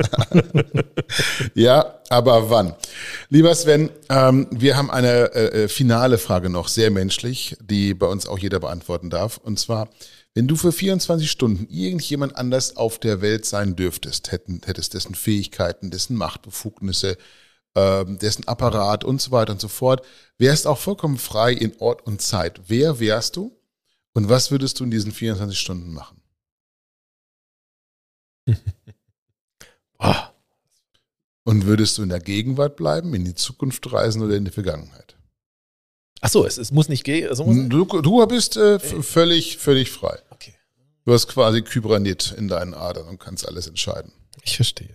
Ja, aber wann? Lieber Sven, wir haben eine finale Frage noch, sehr menschlich, die bei uns auch jeder beantworten darf. Und zwar, wenn du für 24 Stunden irgendjemand anders auf der Welt sein dürftest, hättest dessen Fähigkeiten, dessen Machtbefugnisse, dessen Apparat und so weiter und so fort, wärst auch vollkommen frei in Ort und Zeit. Wer wärst du? Und was würdest du in diesen 24 Stunden machen? Und würdest du in der Gegenwart bleiben, in die Zukunft reisen oder in die Vergangenheit? Ach so, es muss nicht gehen. Also Du bist völlig frei. Okay. Du hast quasi Kybranit in deinen Adern und kannst alles entscheiden. Ich verstehe.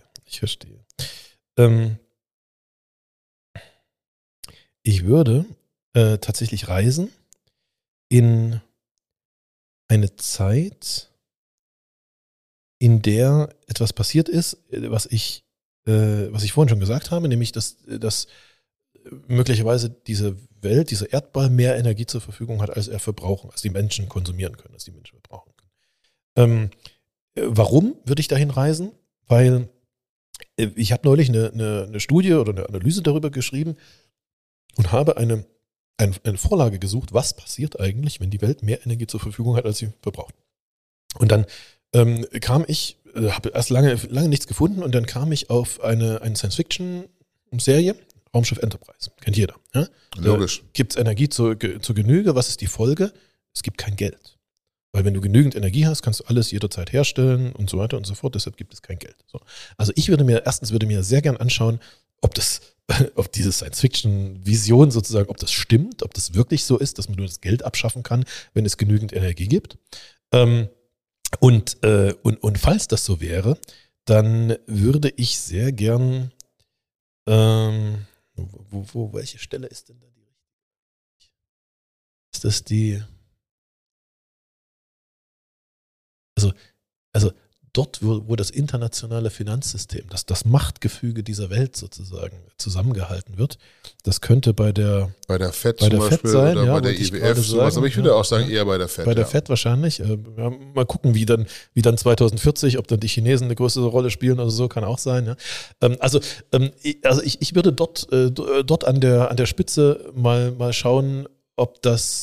Ich würde tatsächlich reisen in eine Zeit, in der etwas passiert ist, was ich vorhin schon gesagt habe, nämlich, dass möglicherweise diese Welt, dieser Erdball mehr Energie zur Verfügung hat, als die Menschen konsumieren können, als die Menschen verbrauchen können. Warum würde ich dahin reisen? Weil ich habe neulich eine Studie oder eine Analyse darüber geschrieben und habe eine Vorlage gesucht, was passiert eigentlich, wenn die Welt mehr Energie zur Verfügung hat, als sie verbraucht. Und dann habe erst lange nichts gefunden und dann kam ich auf eine Science-Fiction-Serie, Raumschiff Enterprise, kennt jeder. Ja? Logisch. Gibt es Energie zur Genüge, was ist die Folge? Es gibt kein Geld. Weil wenn du genügend Energie hast, kannst du alles jederzeit herstellen und so weiter und so fort, deshalb gibt es kein Geld. So. Also ich würde mir sehr gern anschauen, ob diese Science-Fiction-Vision sozusagen, ob das stimmt, ob das wirklich so ist, dass man nur das Geld abschaffen kann, wenn es genügend Energie gibt. Und falls das so wäre, dann würde ich sehr gern, welche Stelle ist denn da die richtige? Ist das die? Also dort, wo das internationale Finanzsystem, das Machtgefüge dieser Welt sozusagen zusammengehalten wird, das könnte bei der FED zum Beispiel sein, oder ja, bei der IWF sowas, aber ich würde auch sagen, eher bei der FED. Bei der FED wahrscheinlich. Mal gucken, wie dann 2040, ob dann die Chinesen eine größere Rolle spielen oder so, kann auch sein. Ja. Ich würde dort an der Spitze mal schauen, ob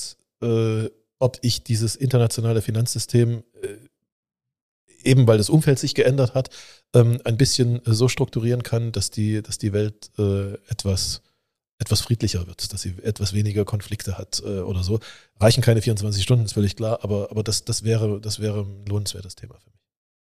ich dieses internationale Finanzsystem eben weil das Umfeld sich geändert hat, ein bisschen so strukturieren kann, dass die Welt etwas friedlicher wird, dass sie etwas weniger Konflikte hat oder so. Reichen keine 24 Stunden, ist völlig klar, aber das wäre ein lohnenswertes Thema für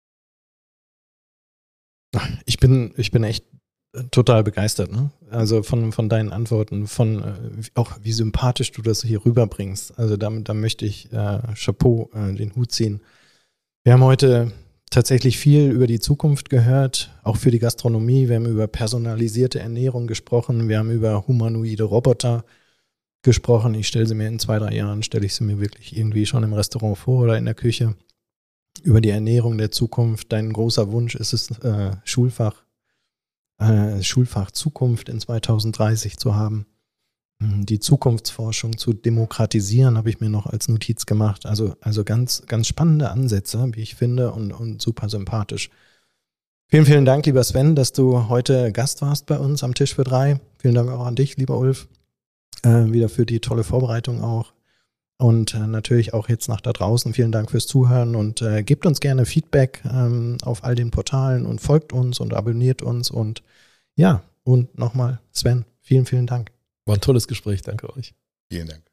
mich. Ich bin echt total begeistert, ne? Also von deinen Antworten, auch wie sympathisch du das hier rüberbringst. Also da möchte ich Chapeau, den Hut ziehen. Wir haben heute tatsächlich viel über die Zukunft gehört, auch für die Gastronomie. Wir haben über personalisierte Ernährung gesprochen. Wir haben über humanoide Roboter gesprochen. Ich stelle sie mir in 2-3 Jahren, stelle ich sie mir wirklich irgendwie schon im Restaurant vor oder in der Küche. Über die Ernährung der Zukunft. Dein großer Wunsch ist es, Schulfach Zukunft in 2030 zu haben. Die Zukunftsforschung zu demokratisieren, habe ich mir noch als Notiz gemacht. Also ganz, ganz spannende Ansätze, wie ich finde, und super sympathisch. Vielen, vielen Dank, lieber Sven, dass du heute Gast warst bei uns am Tisch für 3. Vielen Dank auch an dich, lieber Ulf, wieder für die tolle Vorbereitung auch. Und natürlich auch jetzt nach da draußen. Vielen Dank fürs Zuhören und gebt uns gerne Feedback auf all den Portalen und folgt uns und abonniert uns. Und ja, und nochmal, Sven, vielen, vielen Dank. War ein tolles Gespräch, danke euch. Vielen Dank.